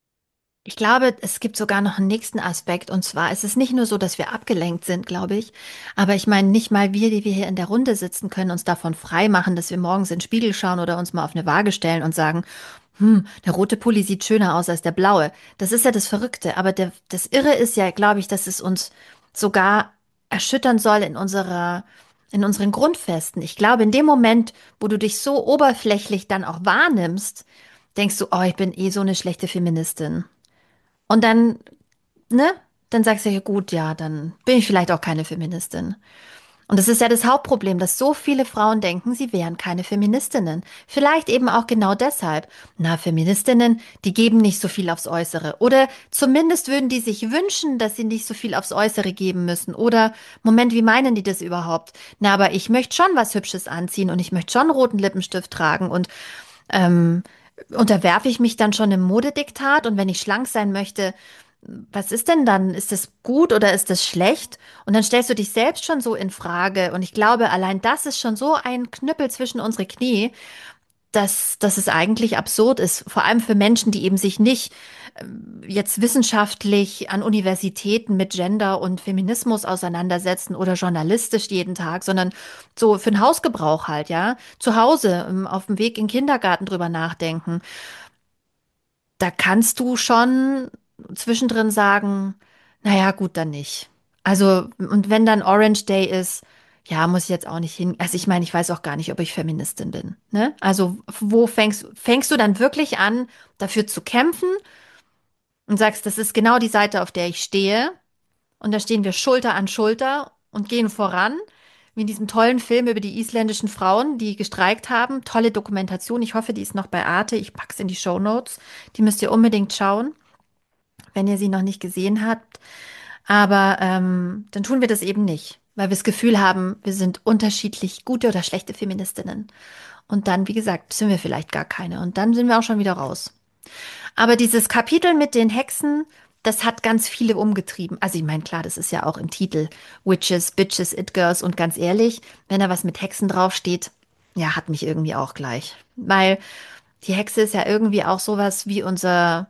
Ich glaube, es gibt sogar noch einen nächsten Aspekt. Und zwar ist es nicht nur so, dass wir abgelenkt sind, glaube ich. Aber ich meine, nicht mal wir, die wir hier in der Runde sitzen, können uns davon frei machen, dass wir morgens in den Spiegel schauen oder uns mal auf eine Waage stellen und sagen, hm, der rote Pulli sieht schöner aus als der blaue. Das ist ja das Verrückte. Aber der, das Irre ist ja, glaube ich, dass es uns sogar erschüttern soll in unserer, in unseren Grundfesten. Ich glaube, in dem Moment, wo du dich so oberflächlich dann auch wahrnimmst, denkst du, oh, ich bin eh so eine schlechte Feministin. Und dann, ne? Dann sagst du ja gut, ja, dann bin ich vielleicht auch keine Feministin. Und das ist ja das Hauptproblem, dass so viele Frauen denken, sie wären keine Feministinnen. Vielleicht eben auch genau deshalb. Na, Feministinnen, die geben nicht so viel aufs Äußere. Oder zumindest würden die sich wünschen, dass sie nicht so viel aufs Äußere geben müssen. Oder, Moment, wie meinen die das überhaupt? Na, aber ich möchte schon was Hübsches anziehen und ich möchte schon roten Lippenstift tragen und ähm, unterwerfe ich mich dann schon im Modediktat? Und wenn ich schlank sein möchte, was ist denn dann? Ist das gut oder ist das schlecht? Und dann stellst du dich selbst schon so in Frage. Und ich glaube, allein das ist schon so ein Knüppel zwischen unsere Knie, dass, dass es eigentlich absurd ist. Vor allem für Menschen, die eben sich nicht ähm, jetzt wissenschaftlich an Universitäten mit Gender und Feminismus auseinandersetzen oder journalistisch jeden Tag, sondern so für den Hausgebrauch halt, ja. Zu Hause, ähm, auf dem Weg in den Kindergarten drüber nachdenken. Da kannst du schon zwischendrin sagen, naja, gut, dann nicht. Also, und wenn dann Orange Day ist, ja, muss ich jetzt auch nicht hin. Also, ich meine, ich weiß auch gar nicht, ob ich Feministin bin, ne? Also, wo fängst, fängst du dann wirklich an, dafür zu kämpfen und sagst, das ist genau die Seite, auf der ich stehe? Und da stehen wir Schulter an Schulter und gehen voran. Wie in diesem tollen Film über die isländischen Frauen, die gestreikt haben. Tolle Dokumentation. Ich hoffe, die ist noch bei Arte. Ich pack's in die Shownotes. Die müsst ihr unbedingt schauen, wenn ihr sie noch nicht gesehen habt. Aber ähm, dann tun wir das eben nicht, weil wir das Gefühl haben, wir sind unterschiedlich gute oder schlechte Feministinnen. Und dann, wie gesagt, sind wir vielleicht gar keine. Und dann sind wir auch schon wieder raus. Aber dieses Kapitel mit den Hexen, das hat ganz viele umgetrieben. Also ich meine, klar, das ist ja auch im Titel Witches, Bitches, It Girls. Und ganz ehrlich, wenn da was mit Hexen draufsteht, ja, hat mich irgendwie auch gleich. Weil die Hexe ist ja irgendwie auch sowas wie unser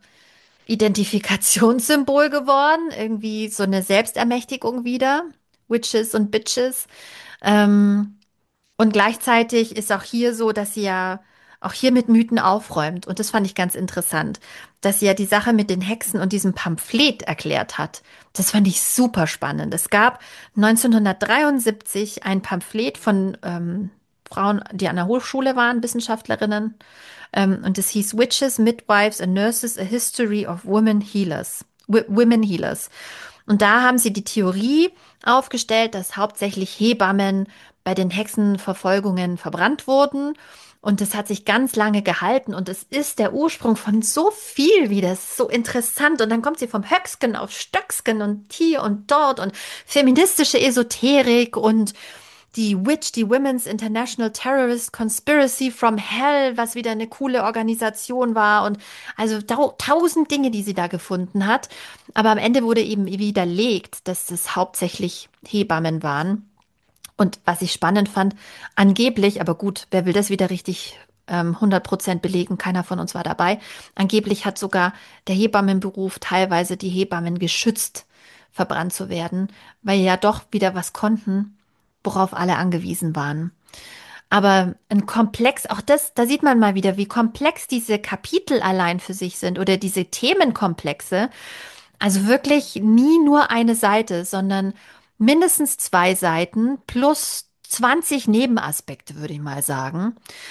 Identifikationssymbol geworden. Irgendwie so eine Selbstermächtigung wieder. Witches und Bitches. Ähm, und gleichzeitig ist auch hier so, dass sie ja auch hier mit Mythen aufräumt. Und das fand ich ganz interessant, dass sie ja die Sache mit den Hexen und diesem Pamphlet erklärt hat. Das fand ich super spannend. Es gab neunzehnhundertdreiundsiebzig ein Pamphlet von ähm, Frauen, die an der Hochschule waren, Wissenschaftlerinnen. Ähm, und es hieß Witches, Midwives and Nurses, a History of Women Healers. W Women Healers. Und da haben sie die Theorie aufgestellt, dass hauptsächlich Hebammen bei den Hexenverfolgungen verbrannt wurden. Und das hat sich ganz lange gehalten. Und es ist der Ursprung von so viel wieder. Es ist so interessant. Und dann kommt sie vom Höcksken auf Stöcksken und hier und dort und feministische Esoterik und die Witch, die Women's International Terrorist Conspiracy from Hell, was wieder eine coole Organisation war und also tau tausend Dinge, die sie da gefunden hat. Aber am Ende wurde eben widerlegt, dass es hauptsächlich Hebammen waren. Und was ich spannend fand, angeblich, aber gut, wer will das wieder richtig ähm, hundert Prozent belegen? Keiner von uns war dabei. Angeblich hat sogar der Hebammenberuf teilweise die Hebammen geschützt, verbrannt zu werden, weil ja doch wieder was konnten, worauf alle angewiesen waren. Aber ein Komplex, auch das, da sieht man mal wieder, wie komplex diese Kapitel allein für sich sind oder diese Themenkomplexe. Also wirklich nie nur eine Seite, sondern mindestens zwei Seiten plus zwanzig Nebenaspekte, würde ich mal sagen.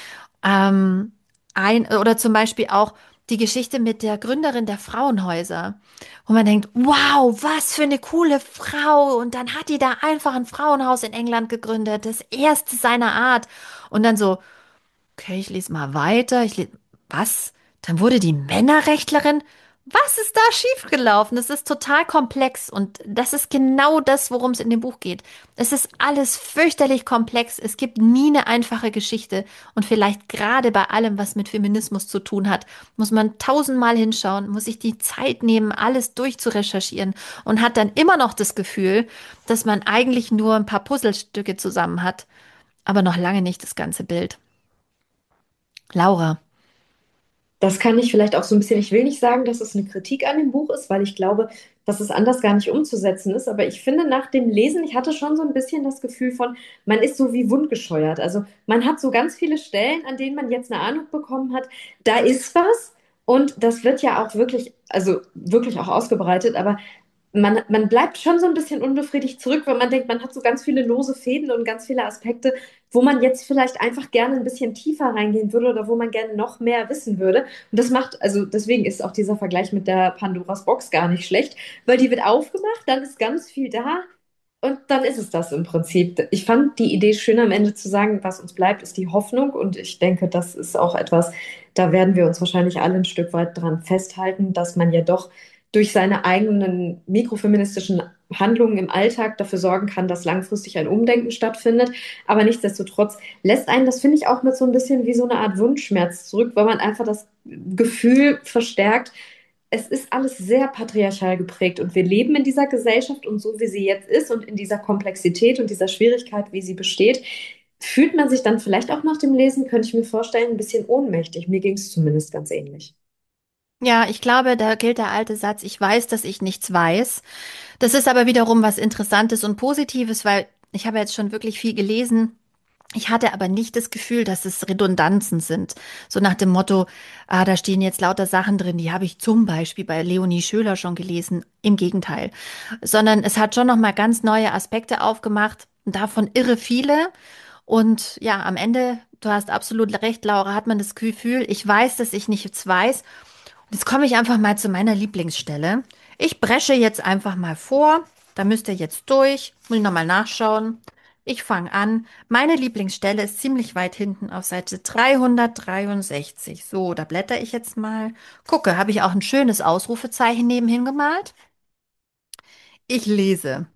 Ähm, ein, oder zum Beispiel auch die Geschichte mit der Gründerin der Frauenhäuser, wo man denkt, wow, was für eine coole Frau. Und dann hat die da einfach ein Frauenhaus in England gegründet, das erste seiner Art. Und dann so, okay, ich lese mal weiter. Ich lese, was? Dann wurde die Männerrechtlerin? Was ist da schiefgelaufen? Das ist total komplex und das ist genau das, worum es in dem Buch geht. Es ist alles fürchterlich komplex. Es gibt nie eine einfache Geschichte und vielleicht gerade bei allem, was mit Feminismus zu tun hat, muss man tausendmal hinschauen, muss sich die Zeit nehmen, alles durchzurecherchieren und hat dann immer noch das Gefühl, dass man eigentlich nur ein paar Puzzlestücke zusammen hat, aber noch lange nicht das ganze Bild. Laura. Das kann ich vielleicht auch so ein bisschen, ich will nicht sagen, dass es eine Kritik an dem Buch ist, weil ich glaube, dass es anders gar nicht umzusetzen ist. Aber ich finde nach dem Lesen, ich hatte schon so ein bisschen das Gefühl von, man ist so wie wundgescheuert. Also man hat so ganz viele Stellen, an denen man jetzt eine Ahnung bekommen hat, da ist was. Und das wird ja auch wirklich, also wirklich auch ausgebreitet, aber man, man bleibt schon so ein bisschen unbefriedigt zurück, weil man denkt, man hat so ganz viele lose Fäden und ganz viele Aspekte, wo man jetzt vielleicht einfach gerne ein bisschen tiefer reingehen würde oder wo man gerne noch mehr wissen würde. Und das macht, also deswegen ist auch dieser Vergleich mit der Pandoras Box gar nicht schlecht, weil die wird aufgemacht, dann ist ganz viel da. Und dann ist es das im Prinzip. Ich fand die Idee schön, am Ende zu sagen, was uns bleibt, ist die Hoffnung. Und ich denke, das ist auch etwas, da werden wir uns wahrscheinlich alle ein Stück weit dran festhalten, dass man ja doch durch seine eigenen mikrofeministischen Handlungen im Alltag dafür sorgen kann, dass langfristig ein Umdenken stattfindet. Aber nichtsdestotrotz lässt einen das, finde ich, auch mit so ein bisschen wie so eine Art Wunschschmerz zurück, weil man einfach das Gefühl verstärkt, es ist alles sehr patriarchal geprägt und wir leben in dieser Gesellschaft und so wie sie jetzt ist und in dieser Komplexität und dieser Schwierigkeit, wie sie besteht, fühlt man sich dann vielleicht auch nach dem Lesen, könnte ich mir vorstellen, ein bisschen ohnmächtig. Mir ging es zumindest ganz ähnlich. Ja, ich glaube, da gilt der alte Satz, ich weiß, dass ich nichts weiß. Das ist aber wiederum was Interessantes und Positives, weil ich habe jetzt schon wirklich viel gelesen. Ich hatte aber nicht das Gefühl, dass es Redundanzen sind. So nach dem Motto, ah, da stehen jetzt lauter Sachen drin, die habe ich zum Beispiel bei Leonie Schöler schon gelesen. Im Gegenteil. Sondern es hat schon nochmal ganz neue Aspekte aufgemacht, davon irre viele. Und ja, am Ende, du hast absolut recht, Laura, hat man das Gefühl, ich weiß, dass ich nichts weiß. Und jetzt komme ich einfach mal zu meiner Lieblingsstelle. Ich bresche jetzt einfach mal vor. Da müsst ihr jetzt durch. Muss ich nochmal nachschauen. Ich fange an. Meine Lieblingsstelle ist ziemlich weit hinten auf Seite dreihundertdreiundsechzig. So, da blätter ich jetzt mal. Gucke, habe ich auch ein schönes Ausrufezeichen nebenhin gemalt. Ich lese.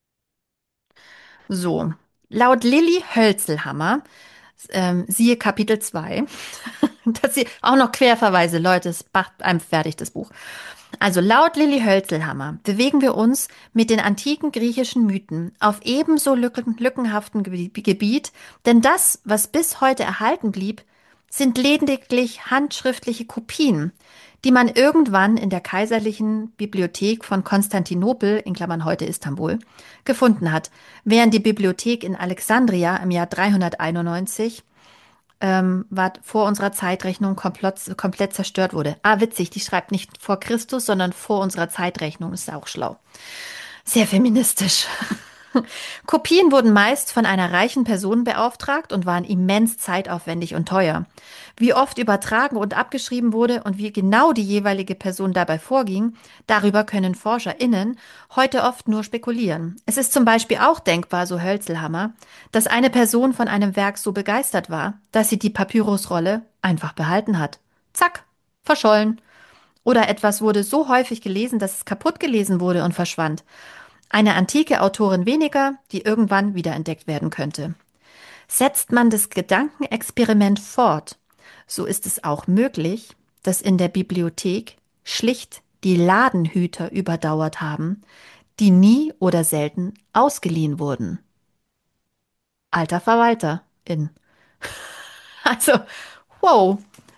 So, laut Lilly Hölzelhammer, ähm, siehe Kapitel zwei. dass sie auch noch Querverweise, Leute, es macht einem fertig, das Buch. Also laut Lilly Hölzelhammer bewegen wir uns mit den antiken griechischen Mythen auf ebenso lücken, lückenhaftem Gebiet, denn das, was bis heute erhalten blieb, sind lediglich handschriftliche Kopien, die man irgendwann in der kaiserlichen Bibliothek von Konstantinopel, in Klammern heute Istanbul, gefunden hat, während die Bibliothek in Alexandria im Jahr dreihunderteinundneunzig ähm, war vor unserer Zeitrechnung komplett, komplett zerstört wurde. Ah, witzig, die schreibt nicht vor Christus, sondern vor unserer Zeitrechnung. Ist auch schlau. Sehr feministisch. Kopien wurden meist von einer reichen Person beauftragt und waren immens zeitaufwendig und teuer. Wie oft übertragen und abgeschrieben wurde und wie genau die jeweilige Person dabei vorging, darüber können ForscherInnen heute oft nur spekulieren. Es ist zum Beispiel auch denkbar, so Hölzelhammer, dass eine Person von einem Werk so begeistert war, dass sie die Papyrusrolle einfach behalten hat. Zack, verschollen. Oder etwas wurde so häufig gelesen, dass es kaputt gelesen wurde und verschwand. Eine antike Autorin weniger, die irgendwann wiederentdeckt werden könnte. Setzt man das Gedankenexperiment fort, so ist es auch möglich, dass in der Bibliothek schlicht die Ladenhüter überdauert haben, die nie oder selten ausgeliehen wurden. Alter Verwalter in. Also, wow,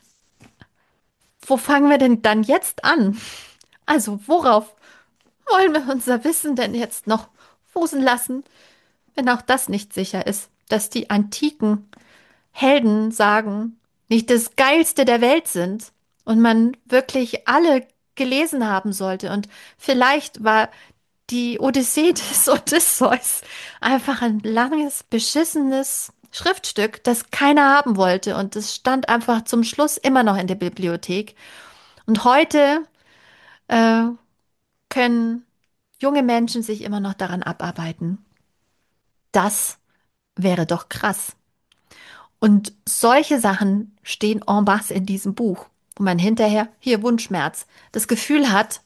wo fangen wir denn dann jetzt an? Also, worauf wollen wir unser Wissen denn jetzt noch fußen lassen, wenn auch das nicht sicher ist, dass die antiken Helden sagen, nicht das Geilste der Welt sind und man wirklich alle gelesen haben sollte. Und vielleicht war die Odyssee des Odysseus einfach ein langes, beschissenes Schriftstück, das keiner haben wollte. Und es stand einfach zum Schluss immer noch in der Bibliothek. Und heute äh, können junge Menschen sich immer noch daran abarbeiten. Das wäre doch krass. Und solche Sachen stehen en masse in diesem Buch, wo man hinterher, hier Wunschmerz, das Gefühl hat,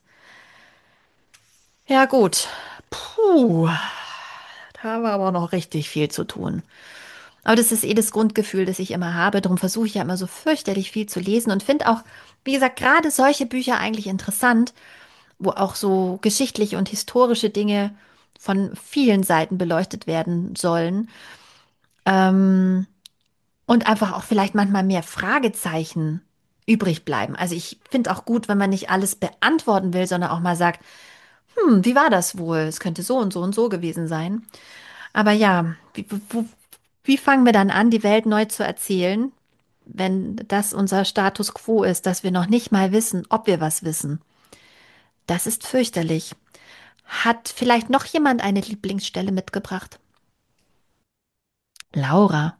ja gut, puh, da haben wir aber noch richtig viel zu tun. Aber das ist eh das Grundgefühl, das ich immer habe. Darum versuche ich ja immer so fürchterlich viel zu lesen und finde auch, wie gesagt, gerade solche Bücher eigentlich interessant, wo auch so geschichtliche und historische Dinge von vielen Seiten beleuchtet werden sollen. Ähm, Und einfach auch vielleicht manchmal mehr Fragezeichen übrig bleiben. Also ich finde auch gut, wenn man nicht alles beantworten will, sondern auch mal sagt, hm, wie war das wohl? Es könnte so und so und so gewesen sein. Aber ja, wie, wo, wie fangen wir dann an, die Welt neu zu erzählen, wenn das unser Status quo ist, dass wir noch nicht mal wissen, ob wir was wissen? Das ist fürchterlich. Hat vielleicht noch jemand eine Lieblingsstelle mitgebracht? Laura.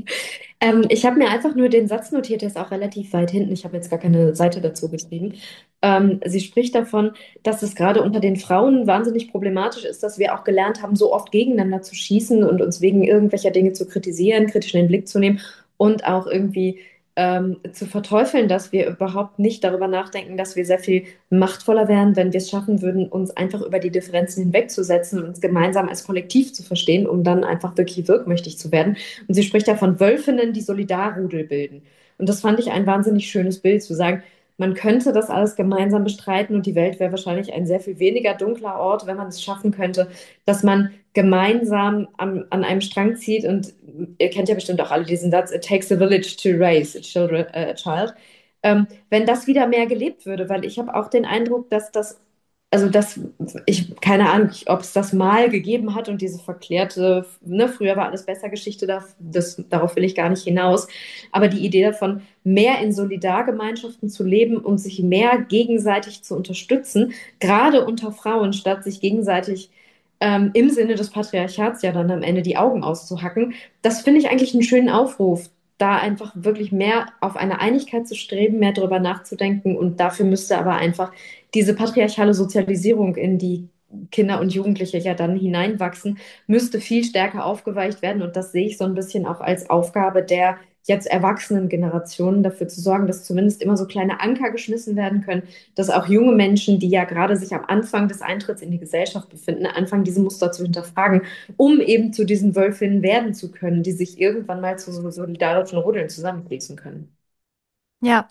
Ähm, ich habe mir einfach nur den Satz notiert, der ist auch relativ weit hinten. Ich habe jetzt gar keine Seite dazu geschrieben. Ähm, sie spricht davon, dass es gerade unter den Frauen wahnsinnig problematisch ist, dass wir auch gelernt haben, so oft gegeneinander zu schießen und uns wegen irgendwelcher Dinge zu kritisieren, kritisch in den Blick zu nehmen und auch irgendwie ähm, zu verteufeln, dass wir überhaupt nicht darüber nachdenken, dass wir sehr viel machtvoller wären, wenn wir es schaffen würden, uns einfach über die Differenzen hinwegzusetzen und uns gemeinsam als Kollektiv zu verstehen, um dann einfach wirklich wirkmächtig zu werden. Und sie spricht ja von Wölfinnen, die Solidarrudel bilden. Und das fand ich ein wahnsinnig schönes Bild, zu sagen, man könnte das alles gemeinsam bestreiten und die Welt wäre wahrscheinlich ein sehr viel weniger dunkler Ort, wenn man es schaffen könnte, dass man gemeinsam am, an einem Strang zieht. Und ihr kennt ja bestimmt auch alle diesen Satz, it takes a village to raise a, children, äh, a child. Ähm, wenn das wieder mehr gelebt würde, weil ich habe auch den Eindruck, dass das, also dass ich, keine Ahnung, ob es das mal gegeben hat und diese verklärte, ne, früher war alles besser Geschichte, das, das, darauf will ich gar nicht hinaus, aber die Idee davon, mehr in Solidargemeinschaften zu leben und sich mehr gegenseitig zu unterstützen, gerade unter Frauen, statt sich gegenseitig ähm, im Sinne des Patriarchats ja dann am Ende die Augen auszuhacken, das finde ich eigentlich einen schönen Aufruf, da einfach wirklich mehr auf eine Einigkeit zu streben, mehr darüber nachzudenken. Und dafür müsste aber einfach diese patriarchale Sozialisierung, in die Kinder und Jugendliche ja dann hineinwachsen, müsste viel stärker aufgeweicht werden. Und das sehe ich so ein bisschen auch als Aufgabe der jetzt erwachsenen Generationen, dafür zu sorgen, dass zumindest immer so kleine Anker geschmissen werden können, dass auch junge Menschen, die ja gerade sich am Anfang des Eintritts in die Gesellschaft befinden, anfangen, diese Muster zu hinterfragen, um eben zu diesen Wölfinnen werden zu können, die sich irgendwann mal zu so solidarischen Rudeln zusammenfließen können. Ja,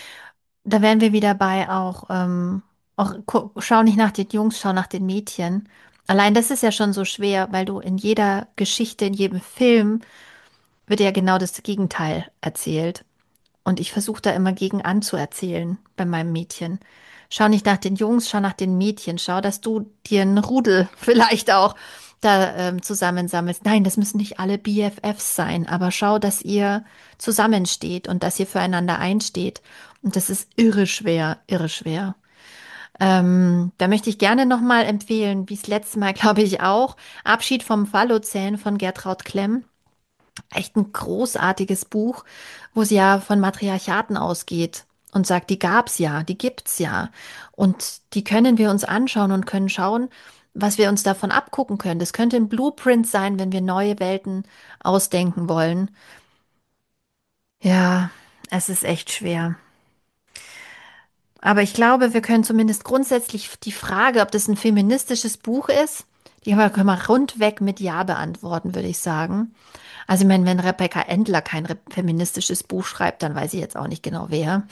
da wären wir wieder bei auch, ähm, auch gu- schau nicht nach den Jungs, schau nach den Mädchen. Allein das ist ja schon so schwer, weil du in jeder Geschichte, in jedem Film wird ja genau das Gegenteil erzählt. Und ich versuche da immer gegen anzuerzählen bei meinem Mädchen. Schau nicht nach den Jungs, schau nach den Mädchen. Schau, dass du dir einen Rudel vielleicht auch da ähm, zusammensammelst. Nein, das müssen nicht alle B F Fs sein, aber schau, dass ihr zusammensteht und dass ihr füreinander einsteht. Und das ist irre schwer, irre schwer. Ähm, da möchte ich gerne nochmal empfehlen, wie es letztes Mal, glaube ich, auch, Abschied vom Phallozän von Gertraud Klemm. Echt ein großartiges Buch, wo sie ja von Matriarchaten ausgeht und sagt, die gab's ja, die gibt's ja. Und die können wir uns anschauen und können schauen, was wir uns davon abgucken können. Das könnte ein Blueprint sein, wenn wir neue Welten ausdenken wollen. Ja, es ist echt schwer. Aber ich glaube, wir können zumindest grundsätzlich die Frage, ob das ein feministisches Buch ist, die können wir rundweg mit Ja beantworten, würde ich sagen. Also, ich meine, wenn Rebecca Endler kein re- feministisches Buch schreibt, dann weiß ich jetzt auch nicht genau wer.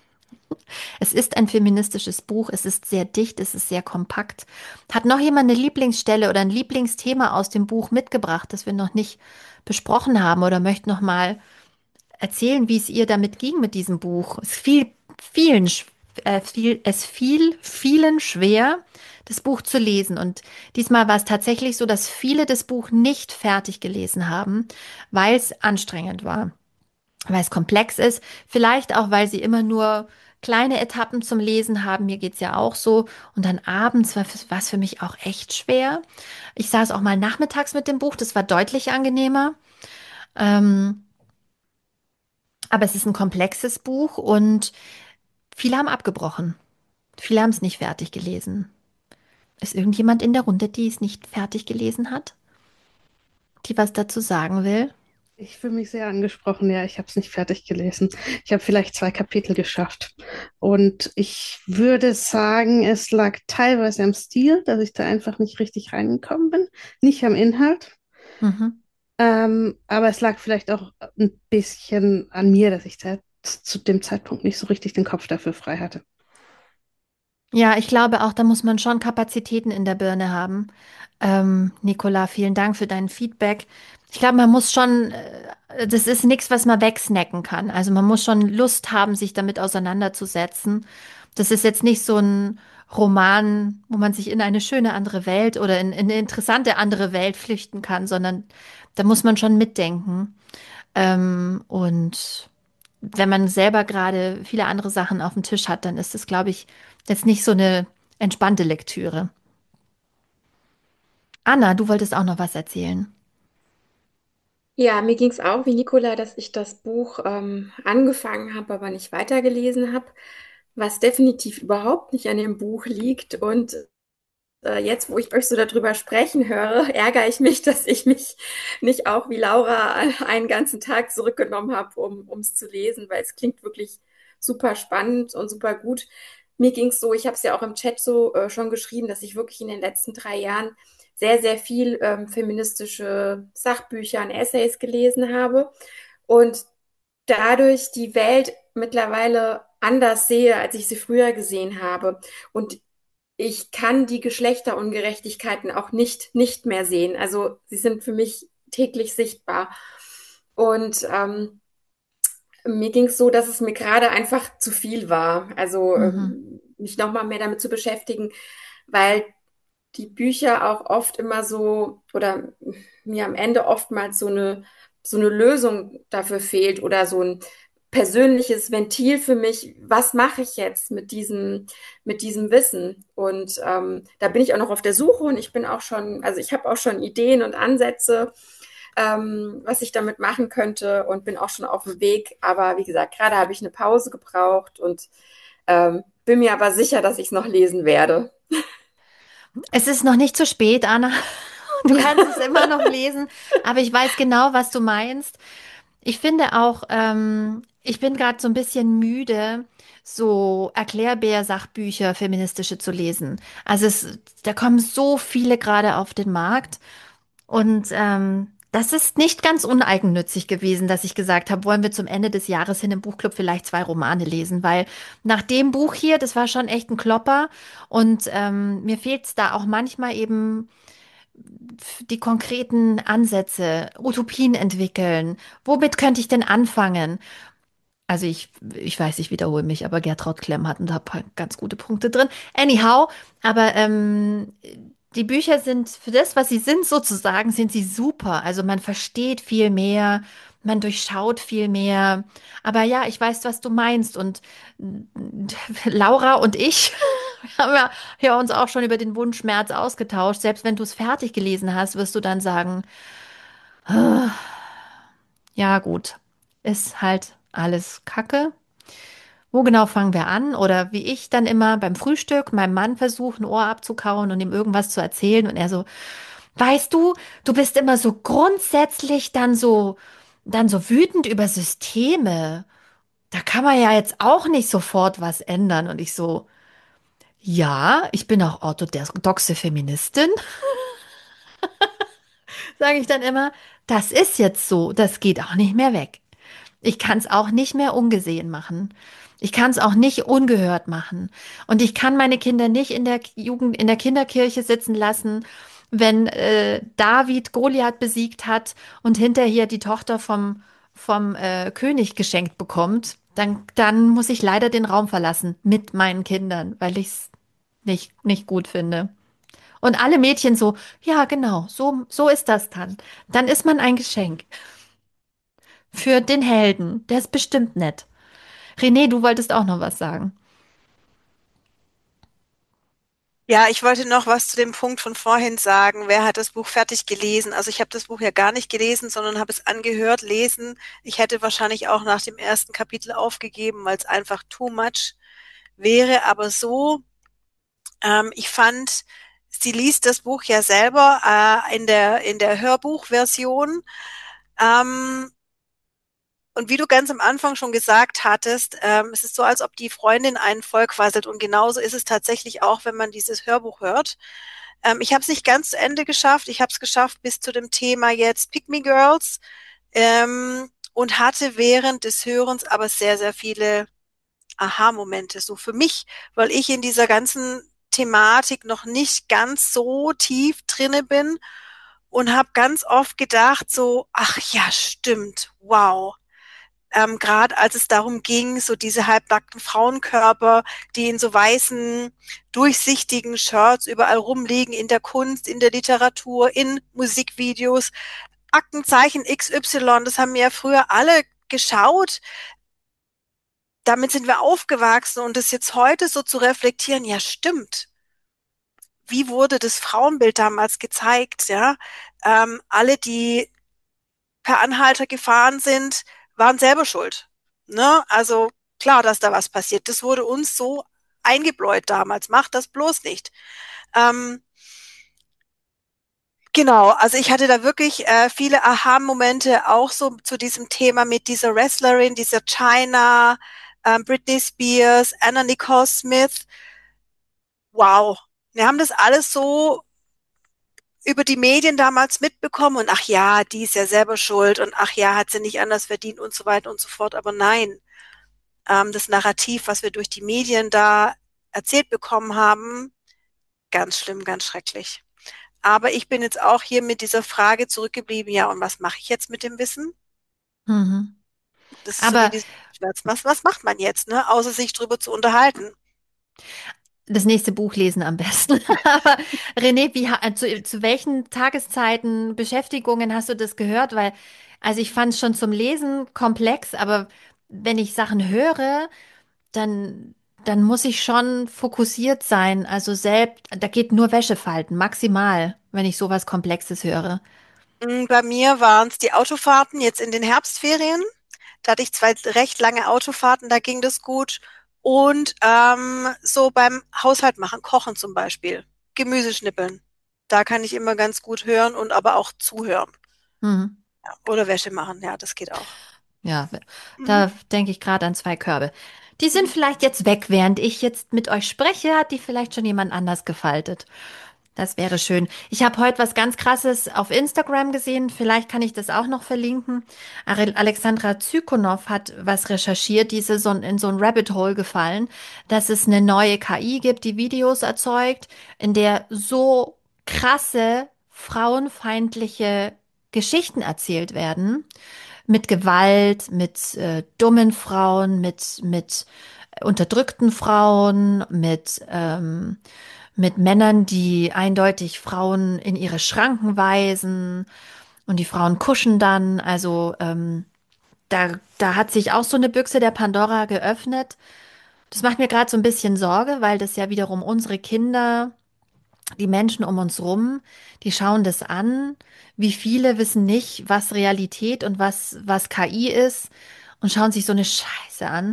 Es ist ein feministisches Buch, es ist sehr dicht, es ist sehr kompakt. Hat noch jemand eine Lieblingsstelle oder ein Lieblingsthema aus dem Buch mitgebracht, das wir noch nicht besprochen haben oder möchte noch mal erzählen, wie es ihr damit ging mit diesem Buch? Es fiel vielen, sch- äh, viel, es fiel vielen schwer, das Buch zu lesen. Und diesmal war es tatsächlich so, dass viele das Buch nicht fertig gelesen haben, weil es anstrengend war, weil es komplex ist. Vielleicht auch, weil sie immer nur kleine Etappen zum Lesen haben. Mir geht's ja auch so. Und dann abends war es für mich auch echt schwer. Ich saß auch mal nachmittags mit dem Buch. Das war deutlich angenehmer. Ähm, aber es ist ein komplexes Buch und viele haben abgebrochen. Viele haben es nicht fertig gelesen. Ist irgendjemand in der Runde, die es nicht fertig gelesen hat, die was dazu sagen will? Ich fühle mich sehr angesprochen. Ja, ich habe es nicht fertig gelesen. Ich habe vielleicht zwei Kapitel geschafft. Und ich würde sagen, es lag teilweise am Stil, dass ich da einfach nicht richtig reingekommen bin, nicht am Inhalt. Mhm. Ähm, aber es lag vielleicht auch ein bisschen an mir, dass ich da zu dem Zeitpunkt nicht so richtig den Kopf dafür frei hatte. Ja, ich glaube auch, da muss man schon Kapazitäten in der Birne haben. Ähm, Nicola, vielen Dank für dein Feedback. Ich glaube, man muss schon, äh, das ist nichts, was man wegsnacken kann. Also man muss schon Lust haben, sich damit auseinanderzusetzen. Das ist jetzt nicht so ein Roman, wo man sich in eine schöne andere Welt oder in, in eine interessante andere Welt flüchten kann, sondern da muss man schon mitdenken. Ähm, und wenn man selber gerade viele andere Sachen auf dem Tisch hat, dann ist es, glaube ich, jetzt nicht so eine entspannte Lektüre. Anna, du wolltest auch noch was erzählen. Ja, mir ging es auch wie Nicola, dass ich das Buch ähm, angefangen habe, aber nicht weitergelesen habe, was definitiv überhaupt nicht an dem Buch liegt. Und äh, jetzt, wo ich euch so darüber sprechen höre, ärgere ich mich, dass ich mich nicht auch wie Laura einen ganzen Tag zurückgenommen habe, um um es zu lesen, weil es klingt wirklich super spannend und super gut. Mir ging es so, ich habe es ja auch im Chat so äh, schon geschrieben, dass ich wirklich in den letzten drei Jahren sehr, sehr viel ähm, feministische Sachbücher und Essays gelesen habe und dadurch die Welt mittlerweile anders sehe, als ich sie früher gesehen habe. Und ich kann die Geschlechterungerechtigkeiten auch nicht, nicht mehr sehen. Also sie sind für mich täglich sichtbar. Und ähm, mir ging es so, dass es mir gerade einfach zu viel war. Also Mhm. ähm, mich nochmal mehr damit zu beschäftigen, weil die Bücher auch oft immer so oder mir am Ende oftmals so eine, so eine Lösung dafür fehlt oder so ein persönliches Ventil für mich, was mache ich jetzt mit diesem, mit diesem Wissen? Und ähm, da bin ich auch noch auf der Suche und ich bin auch schon, also ich habe auch schon Ideen und Ansätze, ähm, was ich damit machen könnte und bin auch schon auf dem Weg. Aber wie gesagt, gerade habe ich eine Pause gebraucht und ähm, bin mir aber sicher, dass ich es noch lesen werde. Es ist noch nicht zu spät, Anna. Du kannst es immer noch lesen, aber ich weiß genau, was du meinst. Ich finde auch, ähm, ich bin gerade so ein bisschen müde, so Erklärbär-Sachbücher, feministische zu lesen. Also es, da kommen so viele gerade auf den Markt und ähm, das ist nicht ganz uneigennützig gewesen, dass ich gesagt habe, wollen wir zum Ende des Jahres hin im Buchclub vielleicht zwei Romane lesen, weil nach dem Buch hier, das war schon echt ein Klopper und ähm, mir fehlt es da auch manchmal eben die konkreten Ansätze, Utopien entwickeln. Womit könnte ich denn anfangen? Also ich, ich weiß, ich wiederhole mich, aber Gertraud Klemm hat ein paar ganz gute Punkte drin. Anyhow, aber ähm, die Bücher sind für das, was sie sind, sozusagen, sind sie super. Also man versteht viel mehr, man durchschaut viel mehr. Aber ja, ich weiß, was du meinst. Und Laura und ich haben ja, ja uns auch schon über den Wunschschmerz ausgetauscht. Selbst wenn du es fertig gelesen hast, wirst du dann sagen, "Ah, ja gut, ist halt alles Kacke. Wo genau fangen wir an? Oder wie ich dann immer beim Frühstück meinem Mann versuche, ein Ohr abzukauen und ihm irgendwas zu erzählen und er so, weißt du, du bist immer so grundsätzlich dann so, dann so wütend über Systeme. Da kann man ja jetzt auch nicht sofort was ändern. Und ich so, ja, ich bin auch orthodoxe Feministin, sage ich dann immer. Das ist jetzt so, das geht auch nicht mehr weg. Ich kann es auch nicht mehr ungesehen machen. Ich kann es auch nicht ungehört machen. Und ich kann meine Kinder nicht in der Jugend, in der Kinderkirche sitzen lassen, wenn äh, David Goliath besiegt hat und hinterher die Tochter vom, vom äh, König geschenkt bekommt. Dann, dann muss ich leider den Raum verlassen mit meinen Kindern, weil ich es nicht, nicht gut finde. Und alle Mädchen so, ja, genau, so, so ist das dann. Dann ist man ein Geschenk für den Helden. Der ist bestimmt nett. René, du wolltest auch noch was sagen. Ja, ich wollte noch was zu dem Punkt von vorhin sagen. Wer hat das Buch fertig gelesen? Also ich habe das Buch ja gar nicht gelesen, sondern habe es angehört, lesen. Ich hätte wahrscheinlich auch nach dem ersten Kapitel aufgegeben, weil es einfach too much wäre. Aber so, ähm, ich fand, sie liest das Buch ja selber äh, in der in der Hörbuchversion. Ähm, Und wie du ganz am Anfang schon gesagt hattest, ähm, es ist so, als ob die Freundin einen vollquasselt. Und genauso ist es tatsächlich auch, wenn man dieses Hörbuch hört. Ähm, ich habe es nicht ganz zu Ende geschafft. Ich habe es geschafft bis zu dem Thema jetzt Pick Me Girls ähm, und hatte während des Hörens aber sehr, sehr viele Aha-Momente. So für mich, weil ich in dieser ganzen Thematik noch nicht ganz so tief drinne bin und habe ganz oft gedacht so, ach ja, stimmt, wow. Ähm, gerade als es darum ging, so diese halbnackten Frauenkörper, die in so weißen, durchsichtigen Shirts überall rumliegen, in der Kunst, in der Literatur, in Musikvideos, Aktenzeichen X Y, das haben wir ja früher alle geschaut. Damit sind wir aufgewachsen und das jetzt heute so zu reflektieren, ja stimmt. Wie wurde das Frauenbild damals gezeigt, ja? Ähm, alle, die per Anhalter gefahren sind, waren selber schuld. Ne? Also klar, dass da was passiert. Das wurde uns so eingebläut damals. Macht das bloß nicht. Ähm, Genau, also ich hatte da wirklich äh, viele Aha-Momente auch so zu diesem Thema mit dieser Wrestlerin, dieser China, ähm, Britney Spears, Anna Nicole Smith. Wow, wir haben das alles so über die Medien damals mitbekommen und ach ja, die ist ja selber schuld und ach ja, hat sie nicht anders verdient und so weiter und so fort. Aber nein, ähm, das Narrativ, was wir durch die Medien da erzählt bekommen haben, ganz schlimm, ganz schrecklich. Aber ich bin jetzt auch hier mit dieser Frage zurückgeblieben, ja, und was mache ich jetzt mit dem Wissen? Mhm. Das ist so wie Aber dieses Schmerz. Was, was macht man jetzt, ne? Außer sich drüber zu unterhalten. das nächste Buch lesen am besten. Aber René, wie, ha- zu, zu welchen Tageszeiten, Beschäftigungen hast du das gehört? Weil, also ich fand es schon zum Lesen komplex, aber wenn ich Sachen höre, dann, dann muss ich schon fokussiert sein. Also selbst, da geht nur Wäsche falten, maximal, wenn ich sowas Komplexes höre. Mm, Bei mir waren es die Autofahrten jetzt in den Herbstferien. Da hatte ich zwei recht lange Autofahrten, da ging das gut. Und ähm, so beim Haushalt machen, kochen zum Beispiel, Gemüse schnippeln. Da kann ich immer ganz gut hören und aber auch zuhören. Mhm. Ja, oder Wäsche machen, ja, das geht auch. Ja, Mhm. da denke ich gerade an zwei Körbe. Die sind Mhm. vielleicht jetzt weg, während ich jetzt mit euch spreche, hat die vielleicht schon jemand anders gefaltet. Das wäre schön. Ich habe heute was ganz Krasses auf Instagram gesehen. Vielleicht kann ich das auch noch verlinken. Are- Alexandra Zykonow hat was recherchiert, die ist so in so ein Rabbit Hole gefallen, dass es eine neue K I gibt, die Videos erzeugt, in der so krasse frauenfeindliche Geschichten erzählt werden. Mit Gewalt, mit äh, dummen Frauen, mit, mit unterdrückten Frauen, mit ähm, mit Männern, die eindeutig Frauen in ihre Schranken weisen und die Frauen kuschen dann. Also ähm, da, da hat sich auch so eine Büchse der Pandora geöffnet. Das macht mir gerade so ein bisschen Sorge, weil das ja wiederum unsere Kinder, die Menschen um uns rum, die schauen das an. Wie viele wissen nicht, was Realität und was, was K I ist und schauen sich so eine Scheiße an.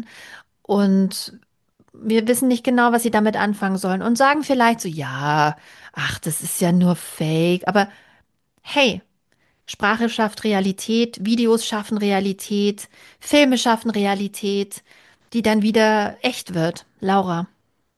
Und wir wissen nicht genau, was sie damit anfangen sollen und sagen vielleicht so, ja, ach, das ist ja nur Fake. Aber hey, Sprache schafft Realität, Videos schaffen Realität, Filme schaffen Realität, die dann wieder echt wird. Laura.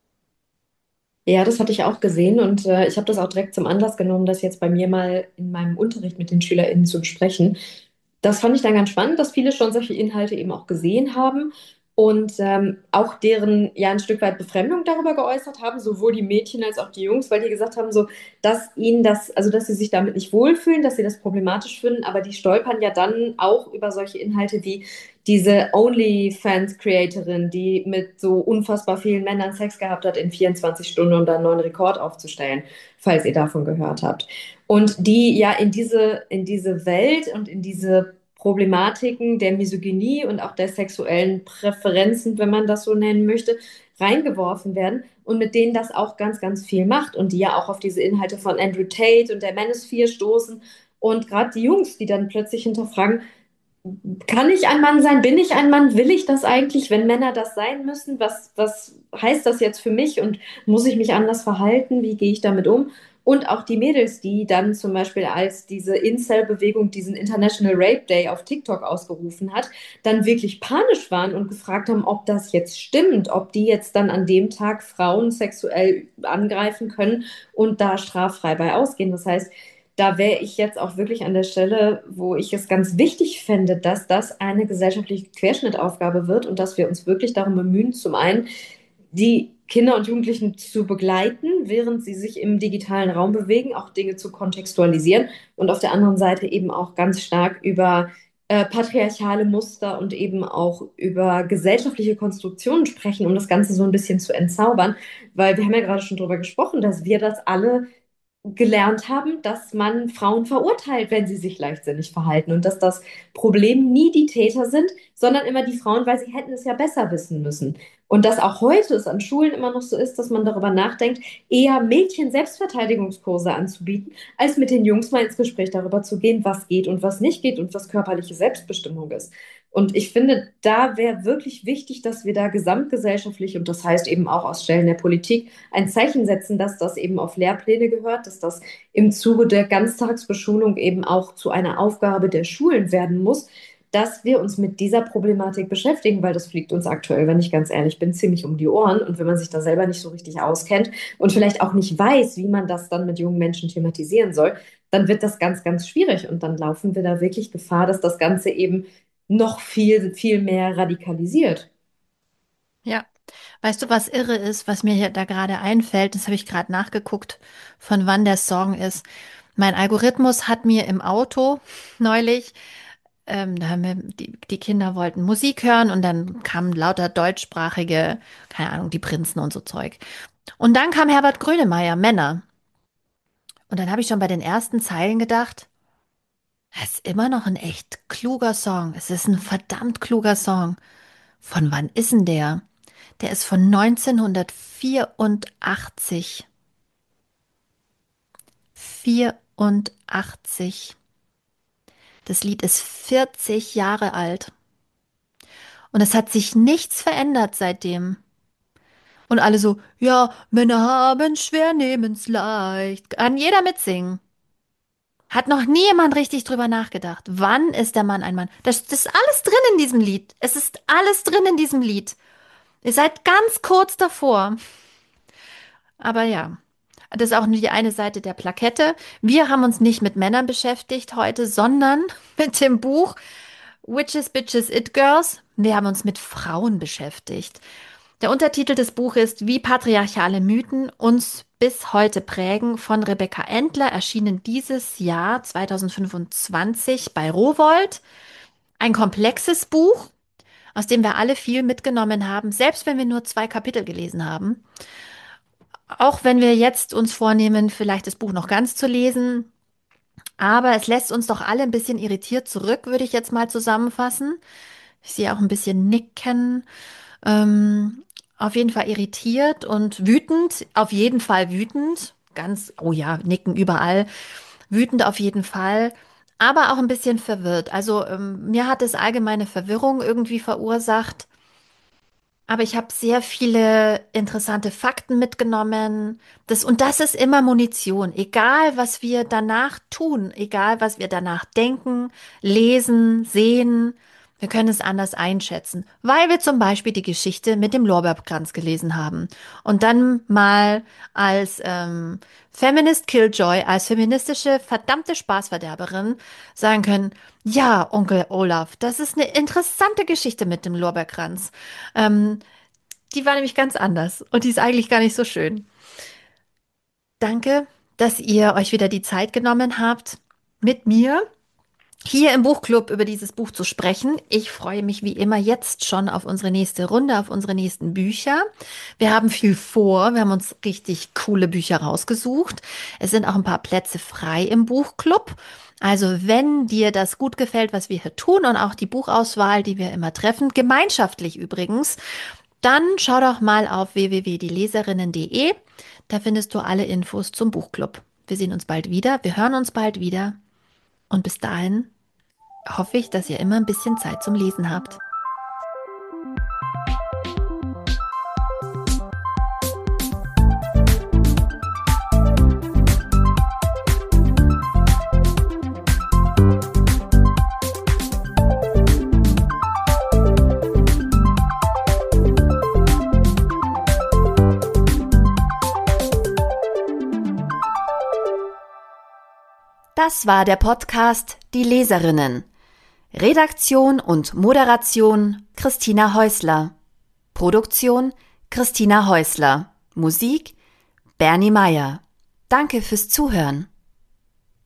Ja, das hatte ich auch gesehen und äh, ich habe das auch direkt zum Anlass genommen, das jetzt bei mir mal in meinem Unterricht mit den SchülerInnen zu besprechen. Das fand ich dann ganz spannend, dass viele schon solche Inhalte eben auch gesehen haben und ähm, auch deren ja ein Stück weit Befremdung darüber geäußert haben, sowohl die Mädchen als auch die Jungs, weil die gesagt haben, so, dass ihnen das, also dass sie sich damit nicht wohlfühlen, dass sie das problematisch finden, aber die stolpern ja dann auch über solche Inhalte wie diese OnlyFans-Creatorin, die mit so unfassbar vielen Männern Sex gehabt hat in vierundzwanzig Stunden, um da einen neuen Rekord aufzustellen, falls ihr davon gehört habt. Und die ja in diese, in diese Welt und in diese Problematiken der Misogynie und auch der sexuellen Präferenzen, wenn man das so nennen möchte, reingeworfen werden und mit denen das auch ganz, ganz viel macht und die ja auch auf diese Inhalte von Andrew Tate und der Manosphere stoßen und gerade die Jungs, die dann plötzlich hinterfragen, kann ich ein Mann sein? Bin ich ein Mann? Will ich das eigentlich, wenn Männer das sein müssen? Was, was heißt das jetzt für mich und muss ich mich anders verhalten? Wie gehe ich damit um? Und auch die Mädels, die dann zum Beispiel als diese Incel-Bewegung diesen International Rape Day auf TikTok ausgerufen hat, dann wirklich panisch waren und gefragt haben, ob das jetzt stimmt, ob die jetzt dann an dem Tag Frauen sexuell angreifen können und da straffrei bei ausgehen. Das heißt, da wäre ich jetzt auch wirklich an der Stelle, wo ich es ganz wichtig fände, dass das eine gesellschaftliche Querschnittaufgabe wird und dass wir uns wirklich darum bemühen, zum einen die Kinder und Jugendlichen zu begleiten, während sie sich im digitalen Raum bewegen, auch Dinge zu kontextualisieren und auf der anderen Seite eben auch ganz stark über äh, patriarchale Muster und eben auch über gesellschaftliche Konstruktionen sprechen, um das Ganze so ein bisschen zu entzaubern, weil wir haben ja gerade schon darüber gesprochen, dass wir das alle gelernt haben, dass man Frauen verurteilt, wenn sie sich leichtsinnig verhalten und dass das Problem nie die Täter sind, sondern immer die Frauen, weil sie hätten es ja besser wissen müssen. Und dass auch heute es an Schulen immer noch so ist, dass man darüber nachdenkt, eher Mädchen Selbstverteidigungskurse anzubieten, als mit den Jungs mal ins Gespräch darüber zu gehen, was geht und was nicht geht und was körperliche Selbstbestimmung ist. Und ich finde, da wäre wirklich wichtig, dass wir da gesamtgesellschaftlich, und das heißt eben auch aus Stellen der Politik, ein Zeichen setzen, dass das eben auf Lehrpläne gehört, dass das im Zuge der Ganztagsbeschulung eben auch zu einer Aufgabe der Schulen werden muss, dass wir uns mit dieser Problematik beschäftigen, weil das fliegt uns aktuell, wenn ich ganz ehrlich bin, ziemlich um die Ohren. Und wenn man sich da selber nicht so richtig auskennt und vielleicht auch nicht weiß, wie man das dann mit jungen Menschen thematisieren soll, dann wird das ganz, ganz schwierig. Und dann laufen wir da wirklich Gefahr, dass das Ganze eben noch viel, viel mehr radikalisiert. Ja. Weißt du, was irre ist, was mir hier da gerade einfällt? Das habe ich gerade nachgeguckt, von wann der Song ist. Mein Algorithmus hat mir im Auto neulich, ähm, da haben wir, die, die Kinder wollten Musik hören und dann kamen lauter deutschsprachige, keine Ahnung, die Prinzen und so Zeug. Und dann kam Herbert Grönemeyer, Männer. Und dann habe ich schon bei den ersten Zeilen gedacht, das ist immer noch ein echt kluger Song. Es ist ein verdammt kluger Song. Von wann ist denn der? Der ist von neunzehnhundertvierundachtzig. vierundachtzig. Das Lied ist vierzig Jahre alt. Und es hat sich nichts verändert seitdem. Und alle so, ja, Männer haben schwer, nehmen's leicht. Kann jeder mitsingen. Hat noch nie jemand richtig drüber nachgedacht. Wann ist der Mann ein Mann? Das, das ist alles drin in diesem Lied. Es ist alles drin in diesem Lied. Ihr seid ganz kurz davor. Aber ja, das ist auch nur die eine Seite der Plakette. Wir haben uns nicht mit Männern beschäftigt heute, sondern mit dem Buch Witches, Bitches, It Girls. Wir haben uns mit Frauen beschäftigt. Der Untertitel des Buches ist Wie patriarchale Mythen uns bis heute prägen von Rebecca Endler, erschienen dieses Jahr zwanzig fünfundzwanzig bei Rowohlt. Ein komplexes Buch, aus dem wir alle viel mitgenommen haben, selbst wenn wir nur zwei Kapitel gelesen haben. Auch wenn wir jetzt uns vornehmen, vielleicht das Buch noch ganz zu lesen. Aber es lässt uns doch alle ein bisschen irritiert zurück, würde ich jetzt mal zusammenfassen. Ich sehe auch ein bisschen nicken. Ähm, auf jeden Fall irritiert und wütend. Auf jeden Fall wütend. Ganz, oh ja, nicken überall. Wütend auf jeden Fall. Aber auch ein bisschen verwirrt. Also ähm, mir hat es allgemeine Verwirrung irgendwie verursacht. Aber ich habe sehr viele interessante Fakten mitgenommen. Das, und das ist immer Munition. Egal, was wir danach tun, egal, was wir danach denken, lesen, sehen, wir können es anders einschätzen, weil wir zum Beispiel die Geschichte mit dem Lorbeerkranz gelesen haben. Und dann mal als ähm, Feminist Killjoy, als feministische verdammte Spaßverderberin sagen können, ja, Onkel Olaf, das ist eine interessante Geschichte mit dem Lorbeerkranz. Ähm, die war nämlich ganz anders und die ist eigentlich gar nicht so schön. Danke, dass ihr euch wieder die Zeit genommen habt, mit mir hier im Buchclub über dieses Buch zu sprechen. Ich freue mich wie immer jetzt schon auf unsere nächste Runde, auf unsere nächsten Bücher. Wir haben viel vor. Wir haben uns richtig coole Bücher rausgesucht. Es sind auch ein paar Plätze frei im Buchclub. Also wenn dir das gut gefällt, was wir hier tun und auch die Buchauswahl, die wir immer treffen, gemeinschaftlich übrigens, dann schau doch mal auf w w w punkt die leserinnen punkt de. Da findest du alle Infos zum Buchclub. Wir sehen uns bald wieder. Wir hören uns bald wieder. Und bis dahin hoffe ich, dass ihr immer ein bisschen Zeit zum Lesen habt. Das war der Podcast Die Leserinnen. Redaktion und Moderation Christina Häusler. Produktion Christina Häusler. Musik Bernie Meyer. Danke fürs Zuhören.